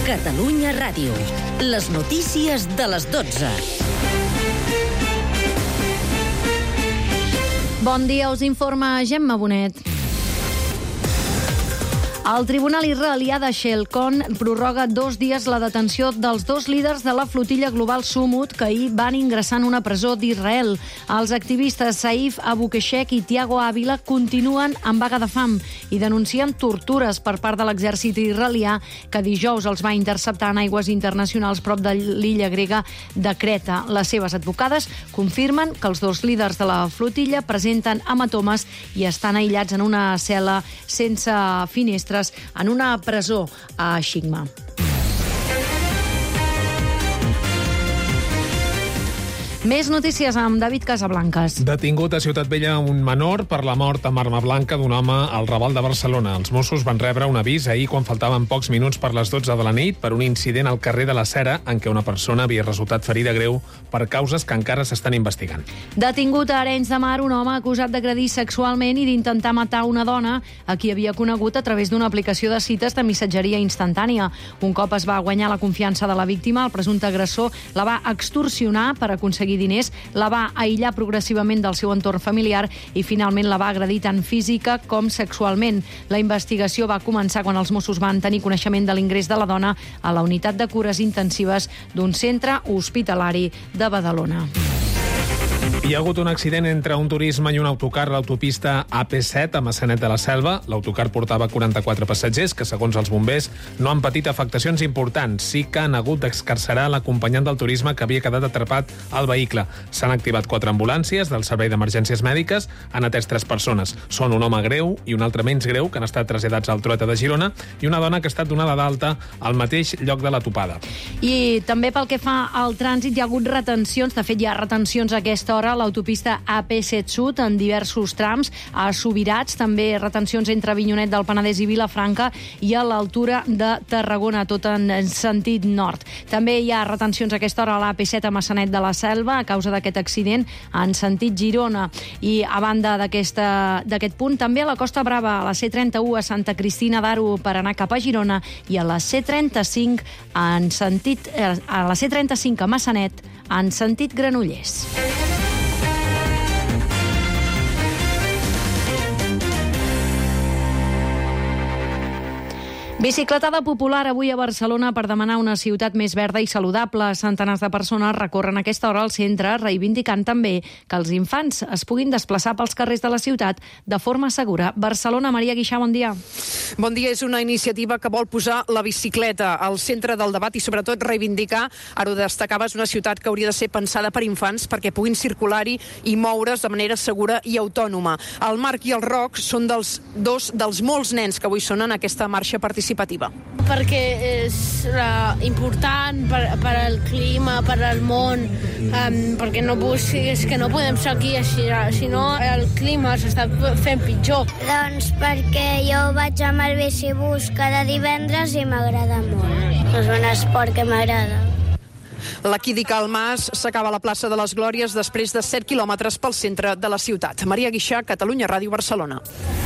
Catalunya Ràdio. Les notícies de les 12. Bon dia, us informa Gemma Bonet. El Tribunal israelià de Shelcon prorroga 2 dies la detenció dels 2 líders de la flotilla global Sumut que ahir van ingressar en una presó d'Israel. Els activistes Saif Abukeshek i Tiago Ávila continuen en vaga de fam i denuncien tortures per part de l'exèrcit israelià que dijous els va interceptar en aigües internacionals prop de l'illa grega de Creta. Les seves advocades confirmen que els 2 líders de la flotilla presenten hematomes i estan aïllats en una cel·la sense finestres en una presó a Shigma. Més notícies amb David Casablancas. Detingut a Ciutat Vella un menor per la mort amb arma blanca d'un home al Raval de Barcelona. Els Mossos van rebre un avís ahir quan faltaven pocs minuts per les 12 de la nit per un incident al carrer de la Cera en què una persona havia resultat ferida greu per causes que encara s'estan investigant. Detingut a Arenys de Mar un home acusat d'agredir sexualment i d'intentar matar una dona a qui havia conegut a través d'una aplicació de cites de missatgeria instantània. Un cop es va guanyar la confiança de la víctima, el presumpte agressor la va extorsionar per aconseguir diners, la va aïllar progressivament del seu entorn familiar i finalment la va agredir tant física com sexualment. La investigació va començar quan els Mossos van tenir coneixement de l'ingrés de la dona a la unitat de cures intensives d'un centre hospitalari de Badalona. Hi ha hagut un accident entre un turisme i un autocar a l'autopista AP7 a Maçanet de la Selva. L'autocar portava 44 passatgers que, segons els bombers, no han patit afectacions importants. Sí que han hagut d'excarcerar l'acompanyant del turisme que havia quedat atrapat al vehicle. S'han activat 4 ambulàncies del Servei d'Emergències Mèdiques, han atès 3 persones. Són un home greu i un altre menys greu, que han estat traslladats al Trueta de Girona, i una dona que ha estat donada d'alta al mateix lloc de la topada. I també pel que fa al trànsit hi ha hagut retencions, de fet hi ha retencions a aquesta hora a l'autopista AP7 Sud en diversos trams, a Subirats, també retencions entre Avinyonet del Penedès i Vilafranca i a l'altura de Tarragona, tot en sentit nord. També hi ha retencions a aquesta hora a l'AP7 a Maçanet de la Selva a causa d'aquest accident en sentit Girona. I a banda d'aquest punt, també a la Costa Brava, a la C31 a Santa Cristina d'Aro per anar cap a Girona i a la C35 a la C35 a Maçanet en sentit Granollers. Bicicletada popular avui a Barcelona per demanar una ciutat més verda i saludable. Centenars de persones recorren a aquesta hora al centre, reivindicant també que els infants es puguin desplaçar pels carrers de la ciutat de forma segura. Barcelona, Maria Guixà, bon dia. Bon dia. És una iniciativa que vol posar la bicicleta al centre del debat i sobretot reivindicar, ara ho destacaves, una ciutat que hauria de ser pensada per infants perquè puguin circular-hi i moure's de manera segura i autònoma. El Marc i el Roc són dos dels molts nens que avui són en aquesta marxa participativa. Perquè és important per al clima, per al món, perquè és que no podem seguir així, si no el clima s'està fent pitjor. Doncs perquè jo vaig amb el bicibús cada divendres i m'agrada molt. És un esport que m'agrada. L'Equidi Calmas s'acaba a la plaça de les Glòries després de 7 quilòmetres pel centre de la ciutat. Maria Guixà, Catalunya Ràdio, Barcelona.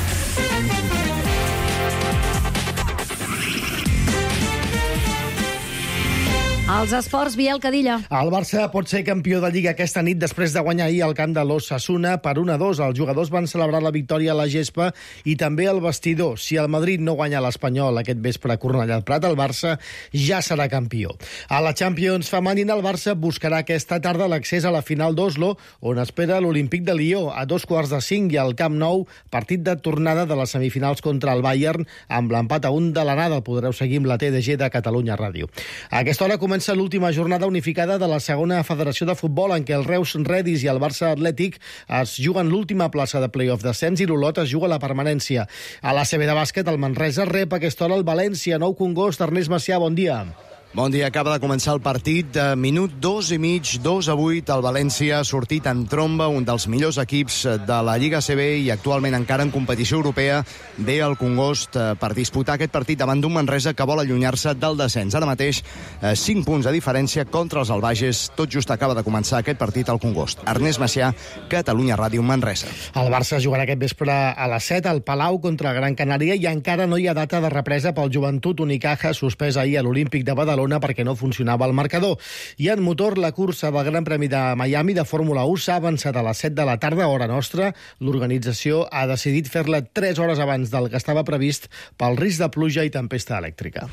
Els esports, Biel Cadilla. El Barça pot ser campió de Lliga aquesta nit després de guanyar ahir al camp de l'Osasuna per 1-2. Els jugadors van celebrar la victòria a la gespa i també al vestidor. Si el Madrid no guanya l'Espanyol aquest vespre a Cornellà del Prat, el Barça ja serà campió. A la Champions femenina, el Barça buscarà aquesta tarda l'accés a la final d'Oslo, on espera l'Olímpic de Lió a 4:45 i al Camp Nou, partit de tornada de les semifinals contra el Bayern, amb l'empat a 1 de l'anada. El podreu seguir amb la TDG de Catalunya Ràdio. A aquesta hora comença l'última jornada unificada de la segona federació de futbol, en què el Reus Redis i el Barça Atlètic es juguen l'última plaça de play-off descens i l'Olot es juga la permanència. A la CB de bàsquet, el Manresa rep a aquesta hora el València. Nou Congost, Ernest Macià, bon dia. Bon dia, acaba de començar el partit. Minut 2:30, 2-8. El València ha sortit en tromba, un dels millors equips de la Lliga ACB i actualment encara en competició europea ve al Congost per disputar aquest partit davant d'un Manresa que vol allunyar-se del descens. Ara mateix, 5 punts de diferència contra els albages. Tot just acaba de començar aquest partit al Congost. Ernest Macià, Catalunya Ràdio, Manresa. El Barça jugarà aquest vespre a les 7 al Palau contra Gran Canària i encara no hi ha data de represa pel Joventut Unicaja, suspès ahir a l'Olímpic de Badalona perquè no funcionava el marcador. I en motor, la cursa del Gran Premi de Miami de Fórmula 1 s'ha avançat a les 7 de la tarda, hora nostra. L'organització ha decidit fer-la 3 hores abans del que estava previst pel risc de pluja i tempesta elèctrica.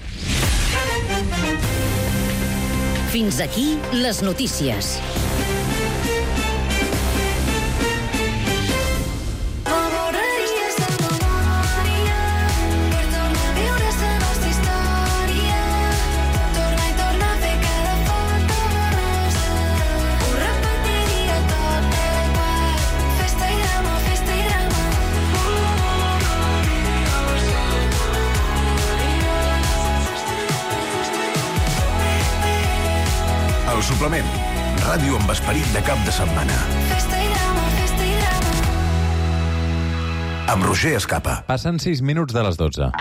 Fins aquí les notícies. El suplement. Ràdio amb esperit de cap de setmana. Amb Roger Escapa. Passen 6 minuts de les 12.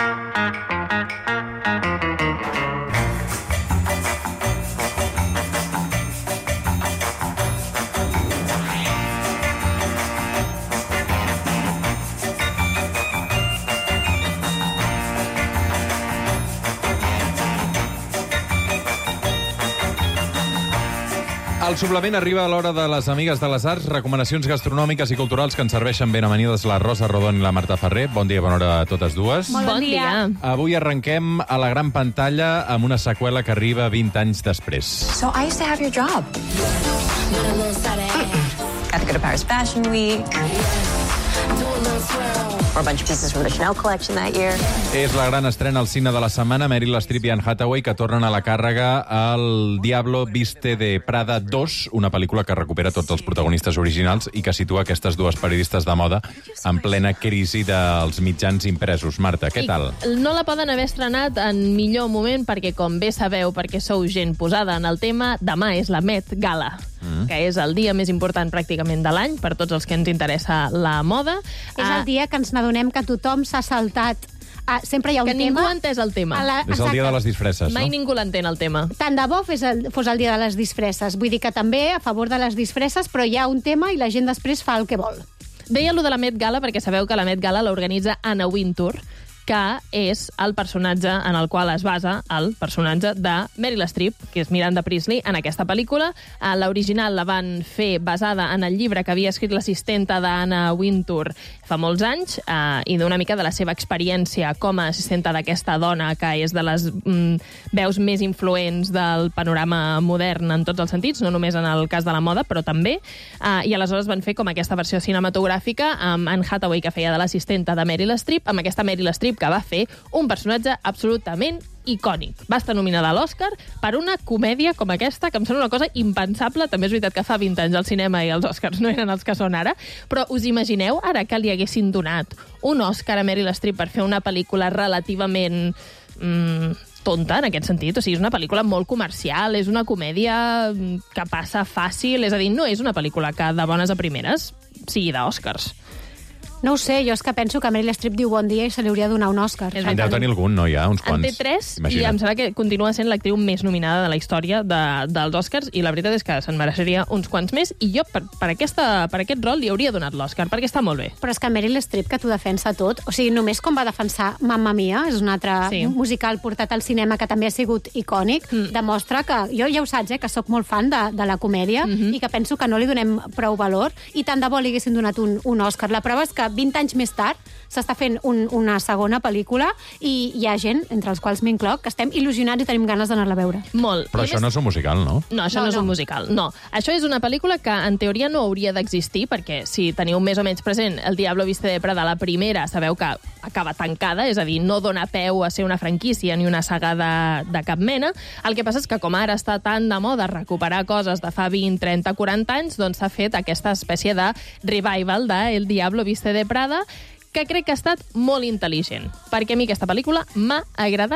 Al suplement arriba a l'hora de les amigues de les arts, recomanacions gastronòmiques i culturals que ens serveixen ben amanides la Rosa Rodon i la Marta Ferrer. Bon dia, bona hora a totes dues. Molt bon dia. Avui arrenquem a la gran pantalla amb una seqüela que arriba 20 anys després. So I used to have your job. Got to go to Paris Fashion Week. Or a bunch of pieces from the Chanel collection that year. És la gran estrena al cine de la setmana. Meryl Streep i Anne Hathaway que tornen a la càrrega al Diablo Viste de Prada 2, una pel·lícula que recupera tots els protagonistes originals i que situa aquestes dues periodistes de moda en plena crisi dels mitjans impresos. Marta, què tal? No la poden haver estrenat en millor moment perquè, com bé sabeu, perquè sou gent posada en el tema, demà és la Met Gala, que és el dia més important pràcticament de l'any per tots els que ens interessa la moda. És el dia que ens n'adonem que tothom s'ha saltat. Sempre hi ha un que tema... ningú ha entès el tema. És el dia de les disfresses, Mai no? ningú l'entén, el tema. Tant de bo fos el dia de les disfresses. Vull dir que també a favor de les disfresses, però hi ha un tema i la gent després fa el que vol. Deia allò de la Met Gala perquè sabeu que la Met Gala l'organitza Anna Wintour, que és el personatge en el qual es basa el personatge de Meryl Streep, que és Miranda Priestley, en aquesta pel·lícula. L'original la van fer basada en el llibre que havia escrit l'assistenta d'Anna Wintour fa molts anys i d'una mica de la seva experiència com a assistenta d'aquesta dona, que és de les veus més influents del panorama modern en tots els sentits, no només en el cas de la moda, però també. I aleshores van fer com aquesta versió cinematogràfica amb Anne Hathaway, que feia de l'assistenta de Meryl Streep, amb aquesta Meryl Streep que va fer un personatge absolutament icònic. Va estar nominada a l'Oscar per una comèdia com aquesta, que em sembla una cosa impensable. També és veritat que fa 20 anys el cinema i els Oscars no eren els que són ara, però us imagineu ara que li haguessin donat un Oscar a Meryl Streep per fer una pel·lícula relativament tonta, en aquest sentit? O sigui, és una pel·lícula molt comercial, és una comèdia que passa fàcil, és a dir, no és una pel·lícula que de bones a primeres sigui d'Oscars. No ho sé, jo és que penso que Meryl Streep diu bon dia i se li hauria de donar un Òscar. En deu tenir algun, no? Ja, uns quants. En té 3 i em sembla que continua sent l'actriu més nominada de la història dels Oscars i la veritat és que se'n mereixeria uns quants més i jo per aquest rol li hauria donat l'Oscar perquè està molt bé. Però és que Meryl Streep, que t'ho defensa tot, o sigui, només com va defensar Mamma Mia, és un altre musical portat al cinema que també ha sigut icònic, demostra que, jo ja ho saps, que sóc molt fan de la comèdia i que penso que no li donem prou valor i tant de bo li haguessin donat un Òscar. La prova és que 20 anys més tard s'està fent una segona pel·lícula i hi ha gent, entre els quals m'incloc, que estem il·lusionats i tenim ganes d'anar-la a veure. Molt. Però això no és un musical, no? No, això no és un musical, no. Això és una pel·lícula que en teoria no hauria d'existir, perquè si teniu més o menys present El Diablo Viste de Prada, la primera, sabeu que acaba tancada, és a dir, no dona peu a ser una franquícia ni una saga de cap mena. El que passa és que com ara està tan de moda recuperar coses de fa 20, 30, 40 anys, doncs s'ha fet aquesta espècie de revival de El Diablo Viste de Prada, que crec que ha estat molt intel·ligent, perquè a mi aquesta pel·lícula m'ha agradat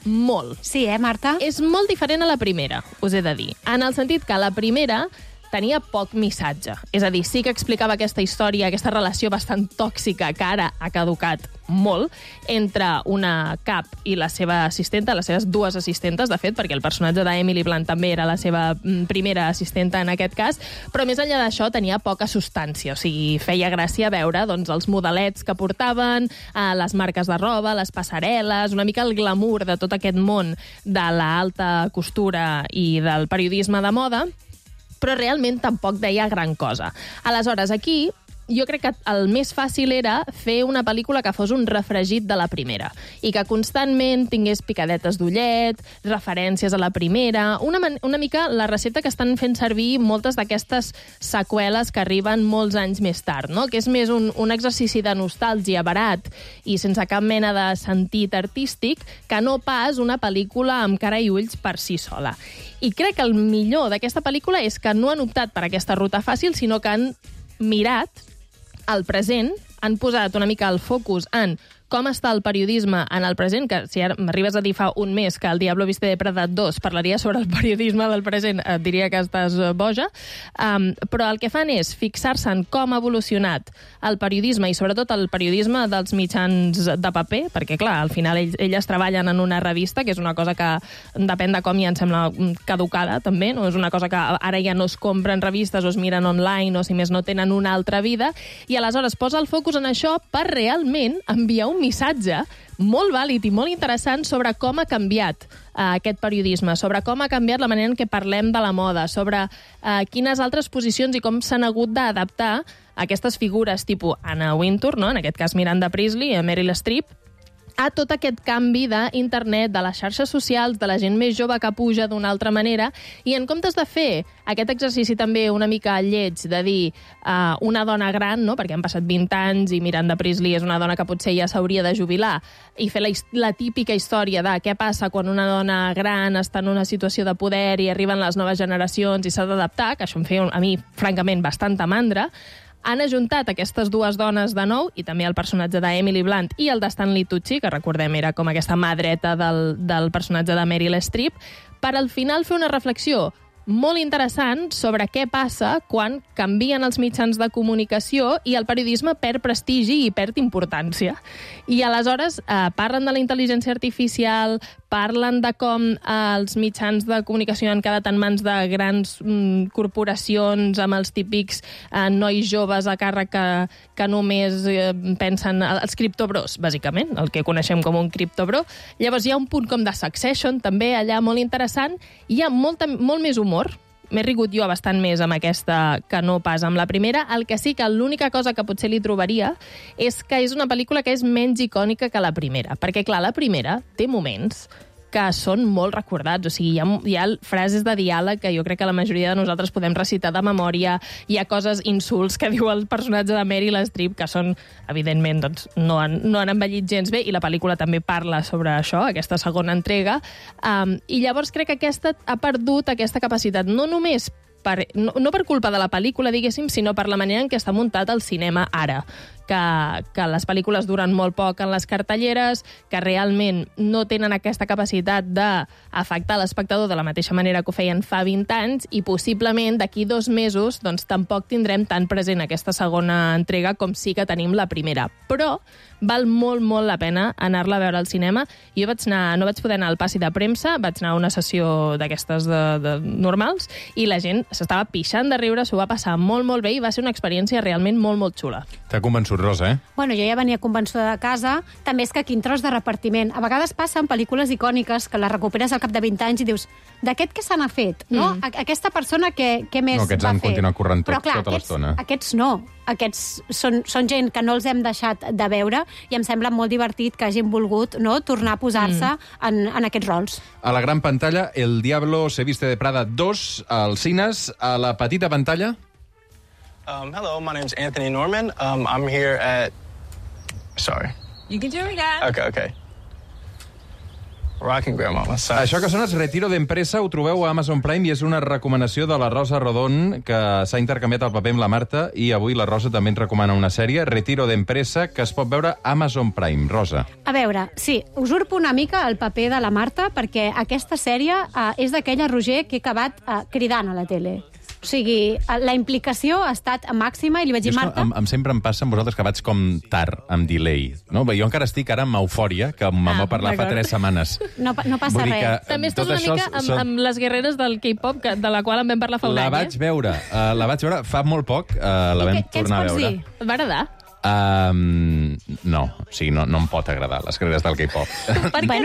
molt. Sí, Marta? És molt diferent a la primera, us he de dir. En el sentit que la primera tenia poc missatge. És a dir, sí que explicava aquesta història, aquesta relació bastant tòxica que ara ha caducat molt, entre una cap i la seva assistenta, les seves dues assistentes, de fet, perquè el personatge d'Emily Blunt també era la seva primera assistenta en aquest cas, però més enllà d'això tenia poca substància, o sigui, feia gràcia veure doncs, els modelets que portaven, les marques de roba, les passarel·les, una mica el glamour de tot aquest món de l'alta costura i del periodisme de moda, però realment tampoc deia gran cosa. Aleshores, aquí jo crec que el més fàcil era fer una pel·lícula que fos un refregit de la primera i que constantment tingués picadetes d'ullet, referències a la primera, una mica la recepta que estan fent servir moltes d'aquestes seqüeles que arriben molts anys més tard, no? Que és més un exercici de nostàlgia barat i sense cap mena de sentit artístic que no pas una pel·lícula amb cara i ulls per si sola. I crec que el millor d'aquesta pel·lícula és que no han optat per aquesta ruta fàcil, sinó que han mirat al present, han posat una mica el focus en com està el periodisme en el present, que si ara m'arribes a dir fa un mes que el Diablo Viste de Prada 2 parlaria sobre el periodisme del present, et diria que estàs boja, però el que fan és fixar-se en com ha evolucionat el periodisme i sobretot el periodisme dels mitjans de paper, perquè clar, al final elles treballen en una revista, que és una cosa que depèn de com ja em sembla caducada també, no és una cosa que ara ja no es compren revistes o es miren online o si més no tenen una altra vida, i aleshores posa el focus en això per realment enviar un missatge molt vàlid i molt interessant sobre com ha canviat aquest periodisme, sobre com ha canviat la manera en què parlem de la moda, sobre quines altres posicions i com s'han hagut d'adaptar aquestes figures tipus Anna Wintour, no? En aquest cas Miranda Priestly, Meryl Streep, a tot aquest canvi d'internet, de les xarxes socials, de la gent més jove que puja d'una altra manera, i en comptes de fer aquest exercici també una mica lleig de dir una dona gran, no? Perquè han passat 20 anys i Miranda Priestly és una dona que potser ja s'hauria de jubilar, i fer la típica història de què passa quan una dona gran està en una situació de poder i arriben les noves generacions i s'ha d'adaptar, que això em feia a mi, francament, bastanta mandra. Han ajuntat aquestes dues dones de nou, i també el personatge d'Emily Blunt i el de Stanley Tucci, que recordem era com aquesta mà dreta del personatge de Meryl Streep, per al final fer una reflexió molt interessant sobre què passa quan canvien els mitjans de comunicació i el periodisme perd prestigi i perd importància. I aleshores parlen de la intel·ligència artificial, parlen de com els mitjans de comunicació han quedat en mans de grans corporacions amb els típics nois joves a càrrec que només pensen els criptobros, bàsicament, el que coneixem com un criptobro. Llavors hi ha un punt com de Succession, també allà molt interessant, i hi ha molt més humor. M'he rigut jo bastant més amb aquesta que no pas amb la primera. El que sí que l'única cosa que potser li trobaria és que és una pel·lícula que és menys icònica que la primera. Perquè, clar, la primera té moments que són molt recordats. O sigui, hi ha frases de diàleg que jo crec que la majoria de nosaltres podem recitar de memòria. Hi ha coses, insults que diu el personatge de Meryl Streep que són, evidentment, doncs, no han envellit gens bé, i la pel·lícula també parla sobre això, aquesta segona entrega. I llavors crec que aquesta ha perdut aquesta capacitat, no només no per culpa de la pel·lícula, diguéssim, sinó per la manera en què està muntat el cinema ara. Que les pel·lícules duren molt poc en les cartelleres, que realment no tenen aquesta capacitat d'afectar l'espectador de la mateixa manera que ho feien fa 20 anys, i possiblement d'aquí 2 mesos doncs, tampoc tindrem tan present aquesta segona entrega com sí que tenim la primera. Però val molt, molt la pena anar-la a veure al cinema. Jo no vaig poder anar al passi de premsa, vaig anar a una sessió d'aquestes normals, i la gent s'estava pixant de riure, s'ho va passar molt, molt bé, i va ser una experiència realment molt, molt xula. T'ha convençut, Rosa, eh? Bueno, jo ja venia convençuda de casa. També és que quin tros de repartiment. A vegades passa en pel·lícules icòniques que les recuperes al cap de 20 anys i dius, d'aquest què se n'ha fet? No? Aquesta persona què més va fer? No, aquests han continuat corrent tota l'estona. Aquests no. Aquests són gent que no els hem deixat de veure, i em sembla molt divertit que hagin volgut tornar a posar-se en aquests rols. A la gran pantalla, El Diablo se viste de Prada 2, als cines. A la petita pantalla... Hello, my name's Anthony Norman. I'm here at... Sorry. You can do it again. Okay. rocking grandmama. So. Això que sona és Retiro d'Empresa, ho trobeu a Amazon Prime i és una recomanació de la Rosa Rodón, que s'ha intercanviat el paper amb la Marta, i avui la Rosa també ens recomana una sèrie, Retiro d'Empresa, que es pot veure a Amazon Prime. Rosa. A veure, sí, usurpo una mica el paper de la Marta, perquè aquesta sèrie és d'aquella, Roger, que he acabat cridant a la tele. O sigui, la implicació ha estat màxima i li vaig dir, Marta... Sempre em passa amb vosaltres que vaig com tard, amb delay. No? Jo encara estic ara amb eufòria, que me'n va parlar fa 3 setmanes. No passa res. També estàs una mica amb les guerreres del K-pop, de la qual en vam parlar fa un any. La vaig veure fa molt poc, la vam tornar a veure. Què ens pots dir? Et va agradar? No, o sigui, no em pot agradar les guerreres del K-pop. Per què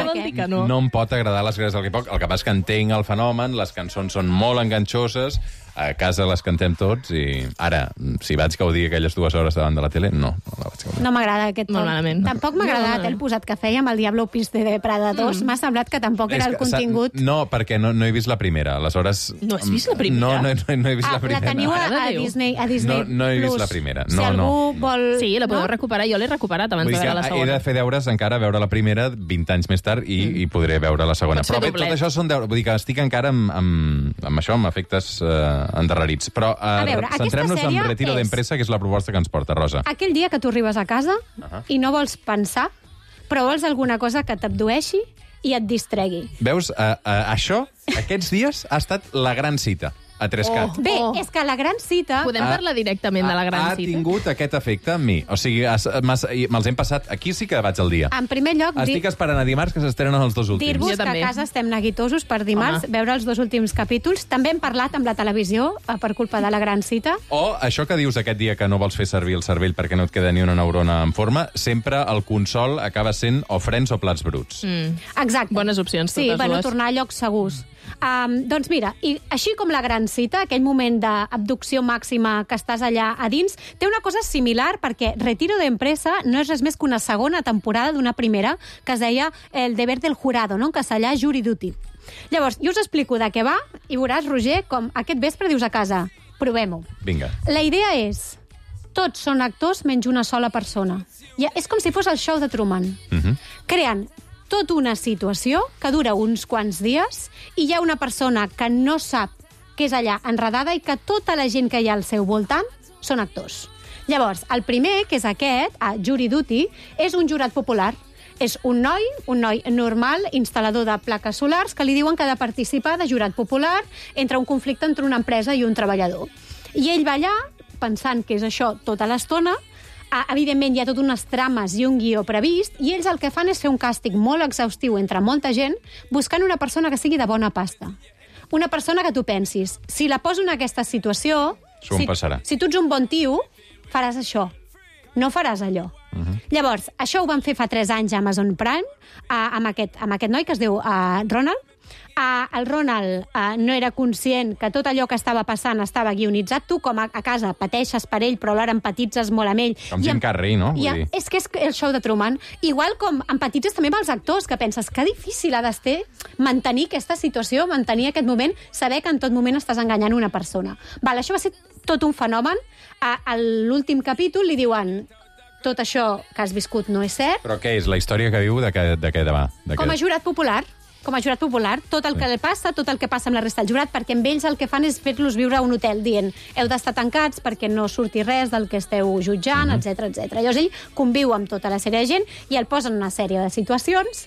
no? No em pot agradar les guerreres del K-pop. El que passa és que entenc el fenomen, les cançons són molt enganxoses, a casa les cantem tots, i ara, si vaig gaudir aquelles 2 hores davant de la tele, no la vaig gaudir. No m'agrada aquest Molt malament. Tampoc m'ha agradat el posat que fèiem al Diablo Piste de Prada 2. M'ha semblat que tampoc era el contingut. No, perquè no he vist la primera, aleshores... No has vist la primera? No he vist la primera. La teniu a Disney No he vist la primera. Si algú vol... Sí, la podeu recuperar. Jo l'he recuperat abans de veure la segona. He de fer deures encara, veure la primera 20 anys més tard i podré veure la segona. Però bé, tot això són deures. Vull dir que estic encara amb això, amb efectes endarrerits. Però centrem-nos en Retiro d'Empresa, que és la proposta que ens porta, Rosa. Aquell dia que tu arribes a casa i no vols pensar, però vols alguna cosa que t'abdueixi i et distregui. Veus, això, aquests dies, ha estat la gran cita a 3CAT. Bé, és que la gran cita... Podem parlar directament de la gran cita. Ha tingut aquest efecte amb mi. O sigui, me'ls hem passat... Aquí sí que vaig al dia. En primer lloc... Estic esperant a dimarts que s'estrenen els 2 últims. Dir-vos que a casa estem neguitosos per dimarts, veure els 2 últims capítols. També hem parlat amb la televisió per culpa de la gran cita. O això que dius aquest dia que no vols fer servir el cervell perquè no et queda ni una neurona en forma, sempre el consol acaba sent o frens o plats bruts. Exacte. Bones opcions, totes dues. dues. Tornar a llocs segurs. Doncs mira, i així com la gran cita, aquell moment d'abducció màxima que estàs allà a dins, té una cosa similar perquè Retiro d'Empresa no és res més que una segona temporada d'una primera que es deia El deber del jurado, no? En castellà, Jury Duty. Llavors, jo us explico de què va i veuràs, Roger, com aquest vespre dius a casa, provem-ho. Vinga. La idea és, tots són actors menys una sola persona. És com si fos el show de Truman. Creen tota una situació que dura uns quants dies i hi ha una persona que no sap que és allà enredada i que tota la gent que hi ha al seu voltant són actors. Llavors, el primer, que és aquest, a Jury Duty, és un jurat popular. És un noi normal, instal·lador de plaques solars, que li diuen que ha de participar de jurat popular entre un conflicte entre una empresa i un treballador. I ell va allà, pensant que és això tota l'estona. Evidentment, hi ha tot unes trames i un guió previst, i ells el que fan és fer un càstig molt exhaustiu entre molta gent, buscant una persona que sigui de bona pasta. Una persona que tu pensis, si la poso en aquesta situació, si tu ets un bon tio, faràs això. No faràs allò. Llavors, això ho van fer fa 3 anys a Amazon Prime, amb aquest noi que es diu Ronald. El Ronald no era conscient que tot allò que estava passant estava guionitzat. Tu, com a casa, pateixes per ell, però alhora empatitzes molt amb ell. Com Jim Carrey, no? És que és el show de Truman. Igual com empatitzes també amb els actors, que penses que difícil ha d'estar mantenir aquesta situació, mantenir aquest moment, saber que en tot moment estàs enganyant una persona. Això va ser tot un fenomen. A l'últim capítol li diuen tot això que has viscut no és cert. Però què és? La història que diu de què va? Com a jurat popular. Com a jurat popular, tot el que li passa, tot el que passa amb la resta del jurat, perquè amb ells el que fan és fer-los viure a un hotel, dient heu d'estar tancats perquè no surti res del que esteu jutjant, etc. Llavors ell conviu amb tota la sèrie de gent i el posen en una sèrie de situacions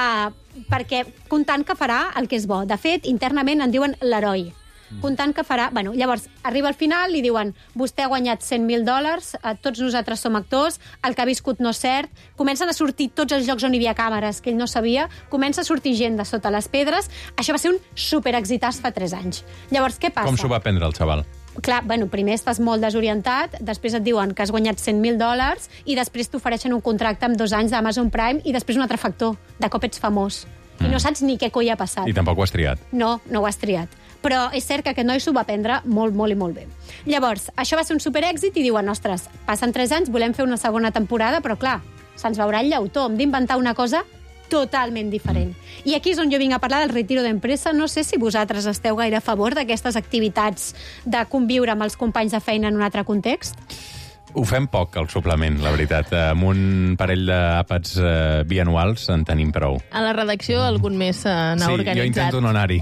perquè comptant que farà el que és bo. De fet, internament en diuen l'heroi. Comptant que farà... Llavors, arriba al final, li diuen vostè ha guanyat $100.000, tots nosaltres som actors, el que ha viscut no és cert, comencen a sortir tots els llocs on hi havia càmeres que ell no sabia, comença a sortir gent de sota les pedres. Això va ser un superexitàs fa 3 anys. Llavors, què passa? Com s'ho va prendre el xaval? Clar, primer estàs molt desorientat, després et diuen que has guanyat $100.000 i després t'ofereixen un contracte amb 2 anys d'Amazon Prime i després un altre factor. De cop ets famós. I no saps ni què coi ha passat. I tampoc ho has triat. No ho has triat. Però és cert que aquest noi s'ho va prendre molt, molt i molt bé. Llavors, això va ser un superèxit i diuen, ostres, passen 3 anys, volem fer una segona temporada, però clar, se'ns veurà el llautó, hem d'inventar una cosa totalment diferent. I aquí és on jo vinc a parlar del Retiro d'Empresa. No sé si vosaltres esteu gaire a favor d'aquestes activitats de conviure amb els companys de feina en un altre context. Ho fem poc, el suplement, la veritat. Amb un parell d'àpats bianuals en tenim prou. A la redacció algun més n'ha organitzat. Sí, jo intento no anar-hi.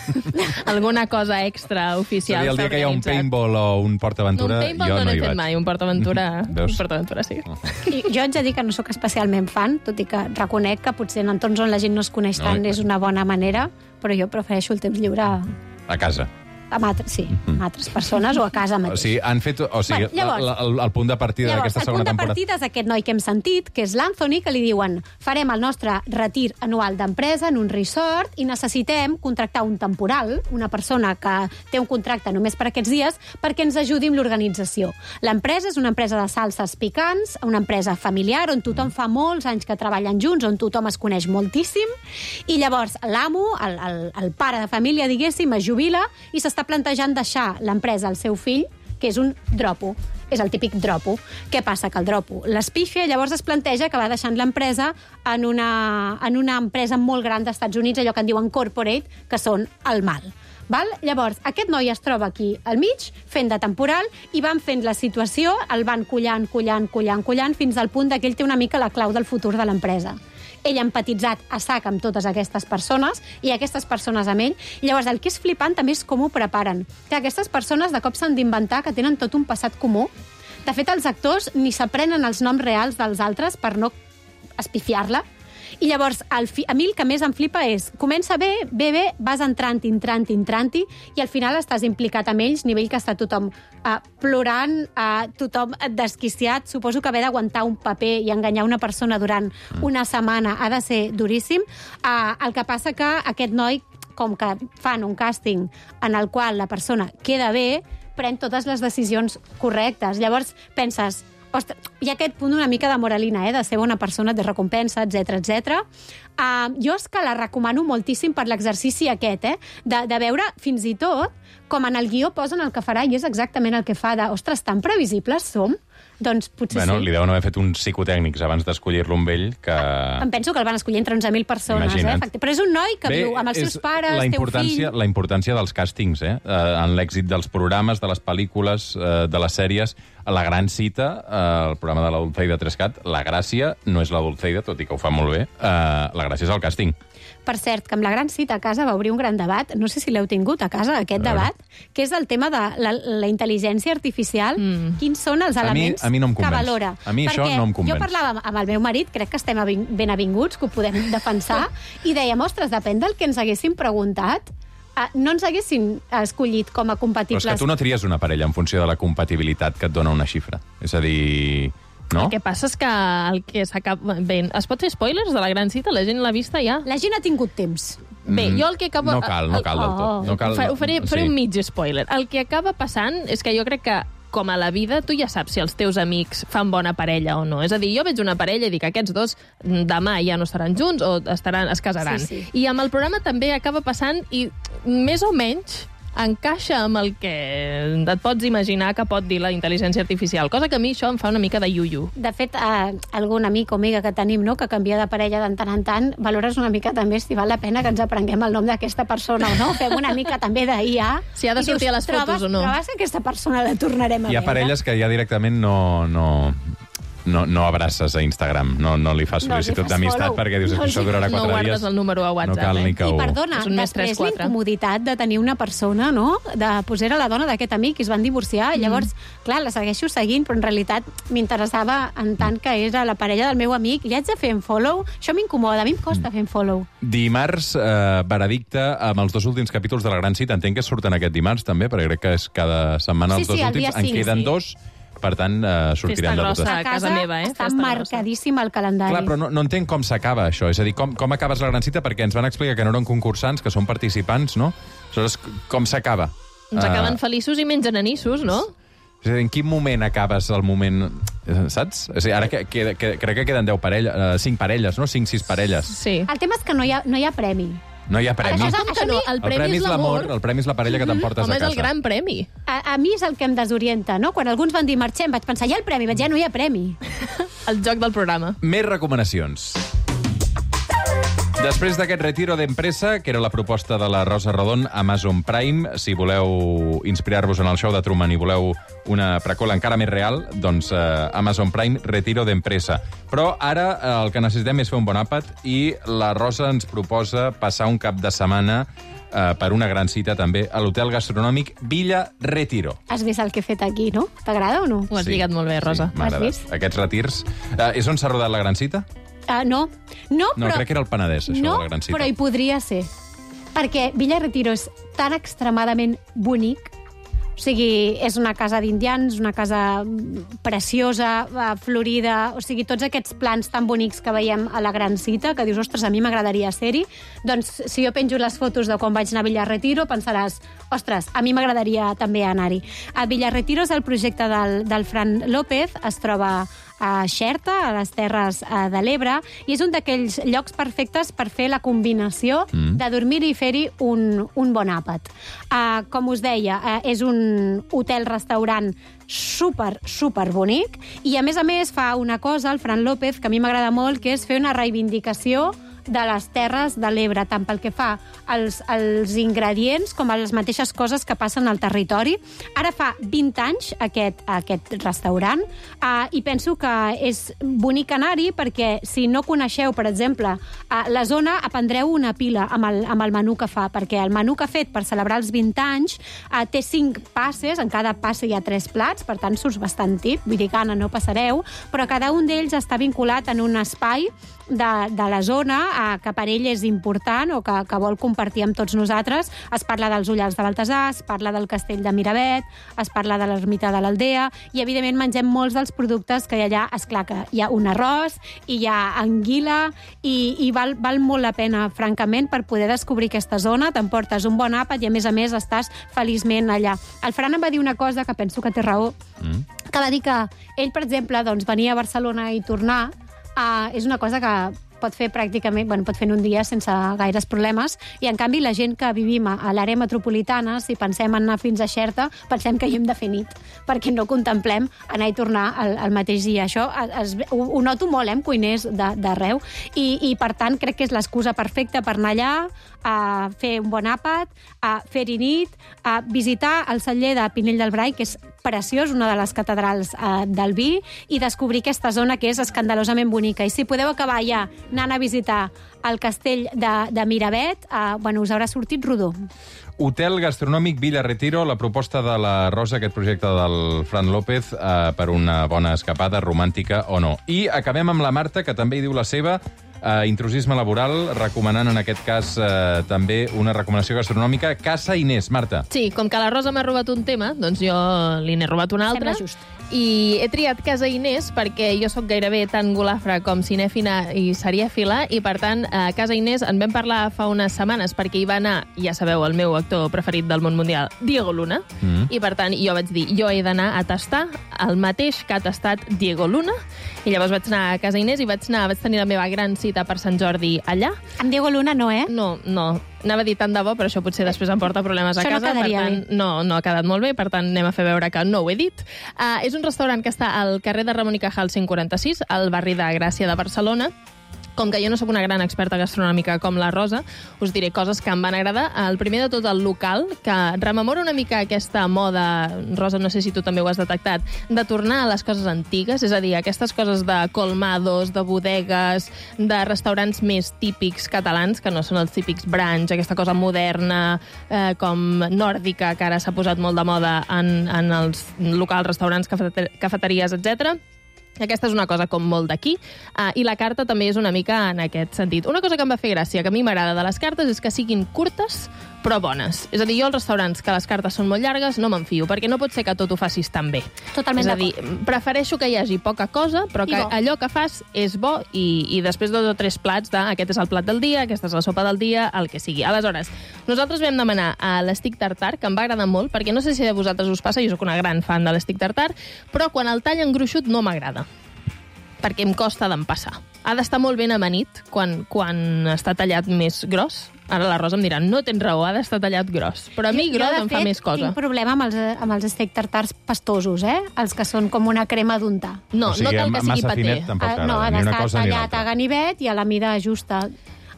Alguna cosa extra oficial s'ha organitzat. El dia que hi ha un paintball o un PortAventura, jo no hi vaig. Un paintball no n'he fet mai, un PortAventura sí. I jo haig de dir que no sóc especialment fan, tot i que reconec que potser en entorns on la gent no es coneix tant és una bona manera, però jo prefereixo el temps lliure a casa. Amb altres persones o a casa mateix. O sigui, han fet... O sigui, el punt de partida d'aquesta segona temporada... El punt de partida és aquest noi que hem sentit, que és l'Anthony, que li diuen farem el nostre retir anual d'empresa en un resort i necessitem contractar un temporal, una persona que té un contracte només per aquests dies, perquè ens ajudi amb l'organització. L'empresa és una empresa de salses picants, una empresa familiar on tothom fa molts anys que treballen junts, on tothom es coneix moltíssim, i llavors l'amo, el pare de família, diguéssim, es jubila i s'està plantejant deixar l'empresa al seu fill, que és un dropo. És el típic dropo. Què passa? Que el dropo l'espifia, llavors es planteja que va deixant l'empresa en una empresa molt gran d'Estats Units, allò que en diuen corporate, que són el mal. Val? Llavors, aquest noi es troba aquí al mig, fent de temporal, i van fent la situació, el van collant, fins al punt que ell té una mica la clau del futur de l'empresa. Ell ha empatitzat a sac amb totes aquestes persones i aquestes persones amb ell. Llavors, el que és flipant també és com ho preparen. Que aquestes persones de cop s'han d'inventar que tenen tot un passat comú. De fet, els actors ni s'aprenen els noms reals dels altres per no espifiar-la. I llavors, a mi el que més em flipa és, comença bé, vas entrant-hi, i al final estàs implicat amb ells, nivell que està tothom plorant, tothom desquiciat. Suposo que haver d'aguantar un paper i enganyar una persona durant una setmana ha de ser duríssim. El que passa que aquest noi, com que fan un càsting en el qual la persona queda bé, pren totes les decisions correctes. Llavors penses... Ostres, hi ha aquest punt una mica de moralina, de ser bona persona, de recompensa, etc. Jo és que la recomano moltíssim per l'exercici aquest, de veure fins i tot com en el guió posen el que farà i és exactament el que fa de, ostres, tan previsibles som? Doncs potser sí. Li deuen haver fet uns psicotècnics abans d'escollir-lo amb ell, que... Em penso que el van escollir entre 11.000 persones, Però és un noi que viu amb els seus pares, té un fill... La importància dels càstings, en l'èxit dels programes, de les pel·lícules, de les sèries. La gran cita, el programa de la Dulceida Trescat, la gràcia no és la Dulceida, tot i que ho fa molt bé, la gràcia és el càsting. Per cert, que amb la gran cita a casa va obrir un gran debat, no sé si l'heu tingut a casa, aquest debat, que és el tema de la intel·ligència artificial, quins són els elements que valora. A mi això no em convenç. Jo parlava amb el meu marit, crec que estem ben avinguts, que ho podem defensar, i dèiem, ostres, depèn del que ens haguéssim preguntat, no ens haguessin escollit com a compatibles. Però és que tu no tries una parella en funció de la compatibilitat que et dona una xifra. És a dir... No? El que passa és que el que s'acaba... Bé, es pot fer spoilers de la gran cita? La gent l'ha vista ja? La gent ha tingut temps. Bé, jo el que acaba... No cal del tot. Faré un mig spoiler. El que acaba passant és que jo crec que com a la vida, tu ja saps si els teus amics fan bona parella o no. És a dir, jo veig una parella i dic que aquests dos demà ja no estaran junts o es casaran. Sí. I amb el programa també acaba passant i més o menys encaixa amb el que et pots imaginar que pot dir la intel·ligència artificial, cosa que a mi això em fa una mica de iu-iu. De fet, algun amic o amiga que tenim, que canvia de parella de tant en tant, valores una mica també si val la pena que ens aprenguem el nom d'aquesta persona o no, fem una mica també d'IA. Si ha de sortir a les fotos o no. Trobes que aquesta persona la tornarem a veure? Hi ha parelles que ja directament no abraces a Instagram, no li fas sol·licitud d'amistat perquè dius que això durarà 4 dies. No guardes el número a WhatsApp. No cal ni que ho... I perdona, després l'incomoditat de tenir una persona, de posar a la dona d'aquest amic i es van divorciar, i llavors, clar, la segueixo seguint, però en realitat m'interessava en tant que era la parella del meu amic, li haig de fer en follow, això m'incomoda, a mi em costa fer en follow. Dimarts, veredicte amb els 2 últims capítols de la Gran Cita, entenc que surten aquest dimarts també, perquè crec que és cada setmana els 2 últims, en queden 2. Per tant, sortiran de totes. A casa meva, està marcadíssim el calendari. Clar, però no entenc com s'acaba això. És a dir, com acabes la Gran Cita? Perquè ens van explicar que no eren concursants, que són participants, no? Aleshores, com s'acaba? Ens acaben feliços i mengen anissos, no? És a dir, en quin moment acabes el moment... Saps? És a dir, ara crec que queden 5 parelles, no? 5-6 parelles. Sí. El tema és que no hi ha premi. No hi ha premi. El premi és l'amor. El premi és la parella que t'emportes a casa. Home, és el gran premi. A mi és el que em desorienta, no? Quan alguns van dir marxem, vaig pensar, hi ha el premi, ja no hi ha premi. El joc del programa. Més recomanacions. Després d'aquest retiro d'empresa, que era la proposta de la Rosa Rodón, Amazon Prime, si voleu inspirar-vos en el show de Truman i voleu una prequela encara més real, doncs Amazon Prime, retiro d'empresa. Però ara el que necessitem és fer un bon àpat i la Rosa ens proposa passar un cap de setmana per una gran cita també a l'hotel gastronòmic Villa Retiro. Has vist el que he fet aquí, no? T'agrada o no? Ho has lligat molt bé, Rosa. Sí, m'ha agradat. Aquests retirs. És on s'ha rodat la gran cita? No, però... crec que era el Penedès, això, de la gran cita. No, però hi podria ser. Perquè Villa Retiro és tan extremadament bonic. O sigui, és una casa d'indians, una casa preciosa, florida... O sigui, tots aquests plans tan bonics que veiem a la gran cita, que dius, ostres, a mi m'agradaria ser-hi. Doncs, si jo penjo les fotos de quan vaig anar a Villa Retiro, pensaràs, ostres, a mi m'agradaria també anar-hi. A Villa Retiro és el projecte del Fran López, es troba a Xerta, a les Terres de l'Ebre, i és un d'aquells llocs perfectes per fer la combinació de dormir i fer-hi un bon àpat. Com us deia, és un hotel-restaurant super bonic, i a més fa una cosa, el Fran López, que a mi m'agrada molt, que és fer una reivindicació de les Terres de l'Ebre, tant pel que fa als ingredients com a les mateixes coses que passen al territori. Ara fa 20 anys aquest restaurant, i penso que és bonic anar-hi perquè si no coneixeu, per exemple, la zona, aprendreu una pila amb el menú que fa, perquè el menú que ha fet per celebrar els 20 anys té 5 passes, en cada passe hi ha 3 plats, per tant surts bastant tip, vull dir que no passareu, però cada un d'ells està vinculat en un espai de la zona que per ell és important o que vol compartir amb tots nosaltres. Es parla dels Ullals de Baltasar, es parla del Castell de Miravet, es parla de l'Ermita de l'Aldea, i evidentment mengem molts dels productes que hi ha allà. Esclar que hi ha un arròs, i hi ha anguila, i val molt la pena, francament, per poder descobrir aquesta zona. T'emportes un bon àpat i, a més, estàs feliçment allà. El Fran em va dir una cosa que penso que té raó, que va dir que ell, per exemple, doncs, venia a Barcelona i tornar, és una cosa que pot fer pràcticament, pot fer en un dia sense gaires problemes, i en canvi la gent que vivim a l'àrea metropolitana, si pensem en anar fins a Xerta, pensem que hi hem de fer nit, perquè no contemplem anar i tornar el mateix dia. Això ho noto molt, cuiners d'arreu, i per tant crec que és l'excusa perfecta per anar allà, a fer un bon àpat, a fer-hi nit, a visitar el celler de Pinell del Brai, que és preciós, una de les catedrals del vi, i descobrir aquesta zona que és escandalosament bonica. I si podeu acabar ja anant a visitar el castell de Miravet, us haurà sortit rodó. Hotel gastronòmic Villa Retiro, la proposta de la Rosa, aquest projecte del Fran López, per una bona escapada romàntica o no. I acabem amb la Marta, que també hi diu la seva, intrusisme laboral, recomanant en aquest cas també una recomanació gastronòmica, Casa Inés. Marta. Sí, com que la Rosa m'ha robat un tema, doncs jo li n'he robat un altre. Sembla just. I he triat Casa Inés perquè jo sóc gairebé tan golafra com cinèfila i serièfila, i per tant a Casa Inés en vam parlar fa unes setmanes perquè hi va anar, ja sabeu, el meu actor preferit del món mundial, Diego Luna, i per tant jo vaig dir, jo he d'anar a tastar el mateix que ha tastat Diego Luna, i llavors vaig anar a Casa Inés i vaig tenir la meva gran cita per Sant Jordi allà. Amb Diego Luna no, No. Anava a dir tant de bo, però això potser després em porta problemes a casa. No, per tant, no ha quedat molt bé, per tant anem a fer veure que no ho he dit. És un restaurant que està al carrer de Ramon i Cajal 146, al barri de Gràcia de Barcelona. Com que jo no sóc una gran experta gastronòmica com la Rosa, us diré coses que em van agradar. El primer de tot, el local, que rememora una mica aquesta moda, Rosa, no sé si tu també ho has detectat, de tornar a les coses antigues, és a dir, aquestes coses de colmados, de bodegues, de restaurants més típics catalans, que no són els típics brunch, aquesta cosa moderna, com nòrdica, que ara s'ha posat molt de moda en els locals, restaurants, cafeteries, etc. Aquesta és una cosa com molt d'aquí, i la carta també és una mica en aquest sentit. Una cosa que em va fer gràcia, que a mi m'agrada de les cartes, és que siguin curtes però bones. És a dir, jo als restaurants que les cartes són molt llargues no me'n fio, perquè no pot ser que tot ho facis tan bé. Totalment d'acord. És a dir, prefereixo que hi hagi poca cosa, però que allò que fas és bo, i després 2 o 3 plats aquest és el plat del dia, aquesta és la sopa del dia, el que sigui. Aleshores, nosaltres vam demanar a l'estic tartar, que em va agradar molt, perquè no sé si a vosaltres us passa, jo sóc una gran fan de l'estic tartar, però quan el tallen gruixut no m'agrada, perquè em costa d'empassar. Ha d'estar molt ben amanit quan està tallat més gros. Ara la Rosa em dirà, no tens raó, ha d'estar tallat gros. Però a mi gros em fa més cosa. Tinc problema amb els steak tartars pastosos, els que són com una crema d'untar. No, no cal que sigui paté. No, ha d'estar tallat a ganivet i a la mida justa.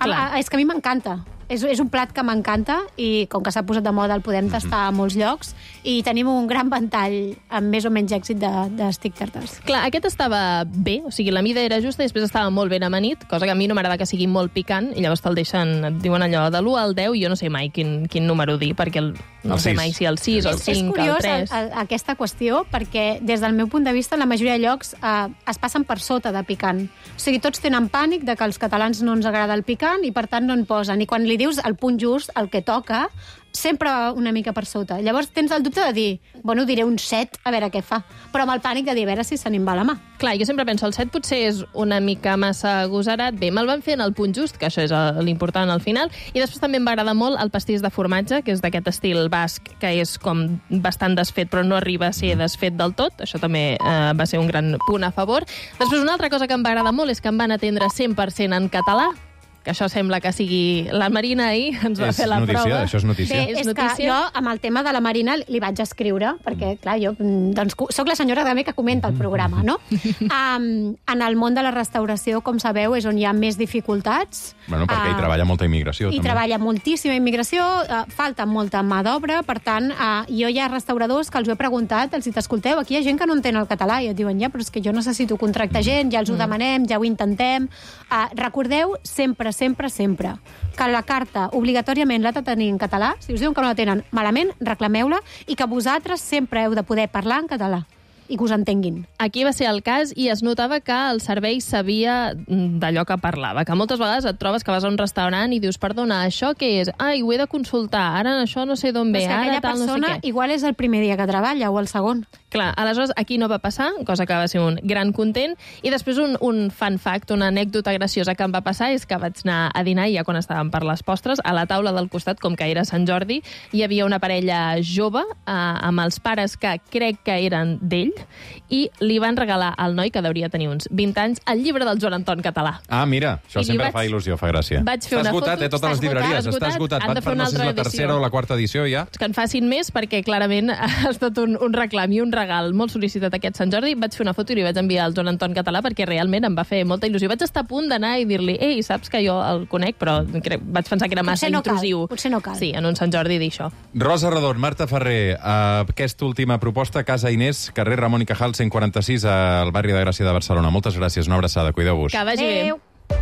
És que a mi m'encanta. És un plat que m'encanta i com que s'ha posat de moda el podem tastar a molts llocs i tenim un gran ventall amb més o menys èxit de stick tartars. Clar, aquest estava bé, o sigui, la mida era justa i després estava molt ben amanit, cosa que a mi no m'agrada que sigui molt picant i llavors te'l deixen, et diuen allò de l'1 al 10 i jo no sé mai quin número dir, perquè no sé mai si el 6 o el 5, és curiós el 3... aquesta qüestió perquè des del meu punt de vista la majoria de llocs es passen per sota de picant. O sigui, tots tenen pànic de que als catalans no ens agrada el picant i per tant no en posen. I quan li dius el punt just, el que toca, sempre una mica per sota. Llavors tens el dubte de dir, bueno, diré un 7, a veure què fa. Però amb el pànic de dir, a veure si se n'hi va la mà. Clar, jo sempre penso, el 7 potser és una mica massa agosarat. Bé, me'l van fer en el punt just, que això és l'important al final. I després també em va agradar molt el pastís de formatge, que és d'aquest estil basc, que és com bastant desfet, però no arriba a ser desfet del tot. Això també va ser un gran punt a favor. Després, una altra cosa que em va agradar molt és que em van atendre 100% en català, que això sembla que sigui... La Marina ahir ens va fer la prova. Això és notícia. Bé, és que jo, amb el tema de la Marina, li vaig escriure, perquè, clar, jo doncs, soc la senyora també que comenta el programa, no? En el món de la restauració, com sabeu, és on hi ha més dificultats. Bueno, perquè hi treballa molta immigració. Hi treballa moltíssima immigració, falta molta mà d'obra, per tant, jo hi ha restauradors que els ho he preguntat, els dic, escolteu, aquí hi ha gent que no entén el català, i et diuen, ja, però és que jo necessito contractar gent, ja els ho demanem, ja ho intentem. Recordeu sempre, que la carta obligatòriament l'ha de tenir en català. Si us diuen que no la tenen malament, reclameu-la, i que vosaltres sempre heu de poder parlar en català i que us entenguin. Aquí va ser el cas i es notava que el servei sabia d'allò que parlava, que moltes vegades et trobes que vas a un restaurant i dius, perdona, això què és? Ai, ho he de consultar, ara això no sé d'on ve, ara tal, no sé què. Aquella persona igual és el primer dia que treballa o el segon. Clar, aleshores aquí no va passar, cosa que va ser un gran content, i després un fun fact, una anècdota graciosa que em va passar és que vaig anar a dinar, ja quan estàvem per les postres, a la taula del costat, com que era Sant Jordi, hi havia una parella jove amb els pares que crec que eren d'ell, i li van regalar al noi, que hauria tenir uns 20 anys, el llibre del Joan Anton català. Ah, mira, això sempre fa il·lusió, fa gràcia. Està esgotat, totes les llibreries. Està esgotat. Han de fer una altra edició. La tercera o la quarta edició, ja. Que en facin més, perquè clarament ha estat un reclam i un regal molt sol·licitat aquest Sant Jordi. Vaig fer una foto i li vaig enviar al Joan Anton català perquè realment em va fer molta il·lusió. Vaig estar a punt d'anar i dir-li, ei, saps que jo el conec, però vaig pensar que era massa intrusiu. Potser no cal. Sí, en un Sant Jordi dir això. Rosa Redon, Marta Ferrer, aquesta última proposta, Casa Inés, carrer Ramon i Cajal, 146, al barri de Gràcia de Barcelona. Moltes gràcies, una abraçada, cuideu-vos. Que vagi bé.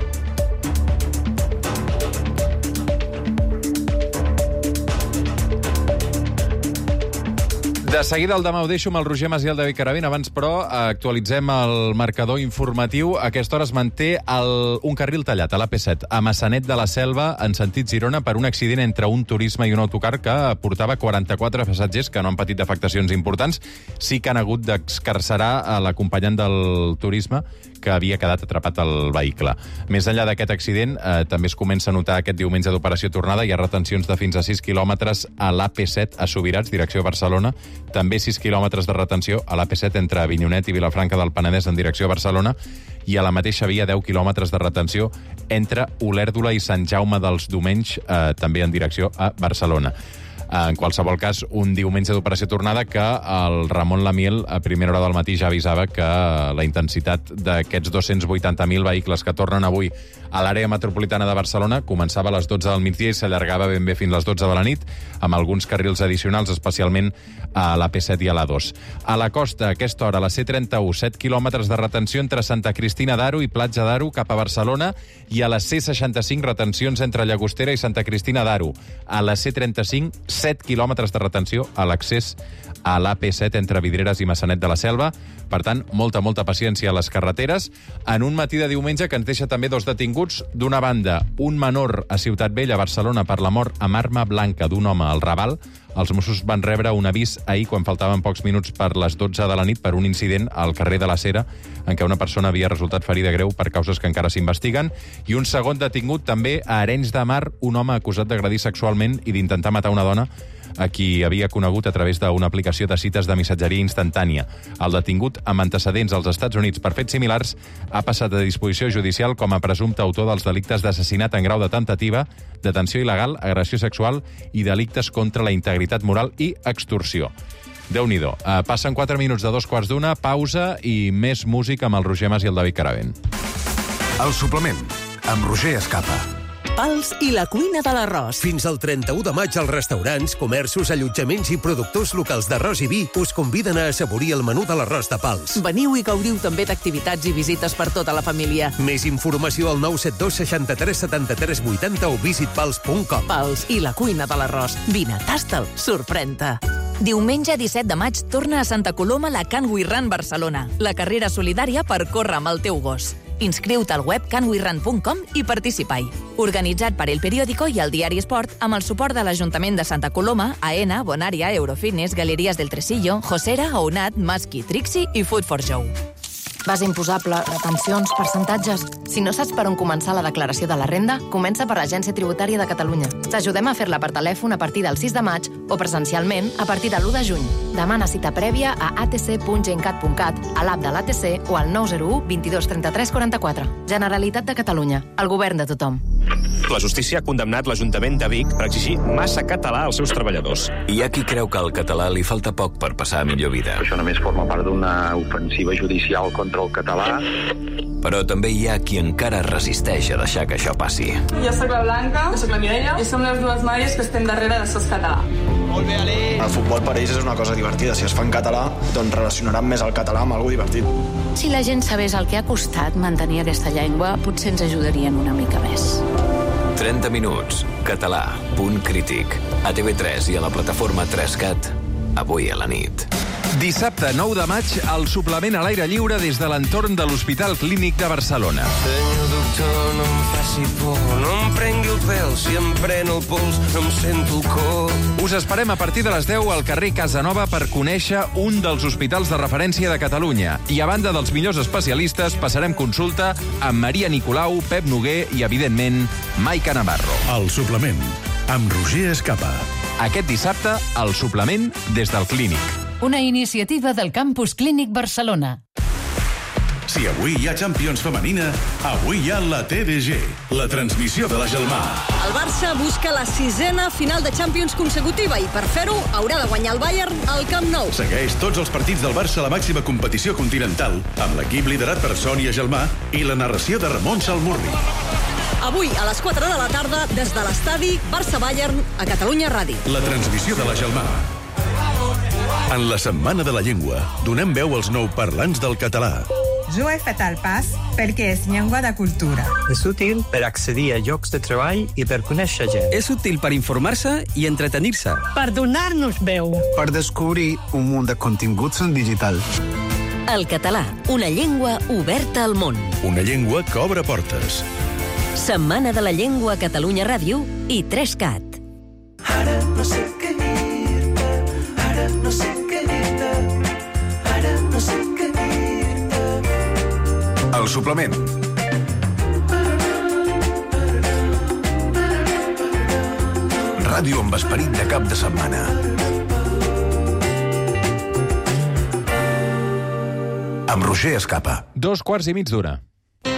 De seguida el demà ho deixo amb el Roger Mas i el David Caravent. Abans, però, actualitzem el marcador informatiu. A aquesta hora es manté un carril tallat a l'AP7 a Massanet de la Selva, en sentit Girona, per un accident entre un turisme i un autocar que portava 44 passatgers que no han patit afectacions importants. Sí que han hagut d'excarcerar l'acompanyant del turisme, que havia quedat atrapat al vehicle. Més enllà d'aquest accident, també es comença a notar aquest diumenge d'operació tornada. Hi ha retencions de fins a 6 quilòmetres a l'AP7 a Subirats, direcció Barcelona. També 6 quilòmetres de retenció a l'AP7 entre Avinyonet i Vilafranca del Penedès en direcció Barcelona. I a la mateixa via 10 quilòmetres de retenció entre Olèrdola i Sant Jaume dels Domenys, també en direcció a Barcelona. En qualsevol cas, un diumenge d'operació tornada que el Ramon Lamiel a primera hora del matí ja avisava que la intensitat d'aquests 280.000 vehicles que tornen avui a l'àrea metropolitana de Barcelona començava a les 12 del migdia i s'allargava ben bé fins a les 12 de la nit, amb alguns carrils addicionals, especialment a l'AP7 i a l'A2. A la costa, a aquesta hora, a la C31, 7 quilòmetres de retenció entre Santa Cristina d'Aro i Platja d'Aro cap a Barcelona, i a la C65, retencions entre Llagostera i Santa Cristina d'Aro. A la C35, 7 quilòmetres de retenció a l'accés a l'AP7 entre Vidreres i Massanet de la Selva. Per tant, molta paciència a les carreteres. En un matí de diumenge que ens deixa també 2 detinguts. D'una banda, un menor a Ciutat Vella, Barcelona, per la mort amb arma blanca d'un home al Raval. Els Mossos van rebre un avís ahir, quan faltaven pocs minuts per les 12 de la nit, per un incident al carrer de la Cera, en què una persona havia resultat ferida greu per causes que encara s'investiguen. I un segon detingut també a Arenys de Mar, un home acusat d'agredir sexualment i d'intentar matar una dona a qui havia conegut a través d'una aplicació de cites de missatgeria instantània. El detingut, amb antecedents als Estats Units per fets similars, ha passat a disposició judicial com a presumpte autor dels delictes d'assassinat en grau de temptativa, detenció il·legal, agressió sexual i delictes contra la integritat moral i extorsió. Déu-n'hi-do. Passen 4 minuts de 2:15, pausa i més música amb el Roger Mas i el David Caravent. El suplement, amb Roger Escapa. Pals i la cuina de l'arròs. Fins al 31 de maig, els restaurants, comerços, allotjaments i productors locals d'arròs i vi us conviden a assaborir el menú de l'arròs de Pals. Veniu i gaudiu també d'activitats i visites per tota la família. Més informació al 972 63 73 80 o visitpals.com. Pals i la cuina de l'arròs. Vine, tasta'l, sorprèn-te. Diumenge 17 de maig torna a Santa Coloma la Can We Run Barcelona, la carrera solidària per córrer amb el teu gos. Inscriu-te al web canwerun.com i participa-hi. Organitzat per El Periódico i el Diari Esport amb el suport de l'Ajuntament de Santa Coloma, AENA, Bonària, Eurofitness, Galeries del Tresillo, Josera, Aunat, Masqui, Trixi i Food for Joe. Base imposable, retencions, percentatges... Si no saps per on començar la declaració de la renda, comença per l'Agència Tributària de Catalunya. T'ajudem a fer-la per telèfon a partir del 6 de maig o presencialment a partir de l'1 de juny. Demana cita prèvia a atc.gencat.cat, a l'app de l'ATC o al 901 22 33 44. Generalitat de Catalunya, el govern de tothom. La justícia ha condemnat l'Ajuntament de Vic per exigir massa català als seus treballadors. Hi ha qui creu que al català li falta poc per passar a millor vida. Això només forma part d'una ofensiva judicial contra el català. Però també hi ha qui encara resisteix a deixar que això passi. Jo soc la Blanca, jo soc la Mireia, i som les dues noies que estem darrere de Sotscatalà. Molt bé, Ale. El futbol per ells és una cosa divertida. Si es fa en català, doncs relacionaran més el català amb alguna divertit. Si la gent sabés el que ha costat mantenir aquesta llengua, potser ens ajudarien una mica més. 30 minuts, català, punt crític. A TV3 i a la plataforma 3CAT, avui a la nit. Dissabte 9 de maig, el suplement a l'aire lliure des de l'entorn de l'Hospital Clínic de Barcelona. Senyor doctor, no em faci por, no em prengui el pèl, si em pren el pols no em sento el cor. Us esperem a partir de les 10 al carrer Casanova per conèixer un dels hospitals de referència de Catalunya. I a banda dels millors especialistes, passarem consulta amb Maria Nicolau, Pep Noguer i, evidentment, Maica Navarro. El suplement, amb Roger Escapa. Aquest dissabte, el suplement des del Clínic. Una iniciativa del Campus Clínic Barcelona. Si avui hi ha Champions femenina, avui hi ha la TDG, la transmissió de la Gelmà. El Barça busca la 6a final de Champions consecutiva i per fer-ho haurà de guanyar el Bayern al Camp Nou. Segueix tots els partits del Barça a la màxima competició continental, amb l'equip liderat per Sònia Gelmà i la narració de Ramon Salmurri. Avui, a les 4 de la tarda, des de l'estadi Barça-Bayern a Catalunya Ràdio. La transmissió de la Gelmà. En la Setmana de la Llengua, donem veu als nouparlants del català. Jo he fet el pas perquè és llengua de cultura. És útil per accedir a llocs de treball i per conèixer gent. És útil per informar-se i entretenir-se. Per donar-nos veu. Per descobrir un munt de continguts en digital. El català, una llengua oberta al món. Una llengua que obre portes. Setmana de la Llengua a Catalunya Ràdio i 3CAT. Ara no sé què dir-te, ara no sé què dir-te, ara no sé què dir-te. El suplement. Ràdio amb esperit de cap de setmana. Amb Roger Escapa. 2:15 .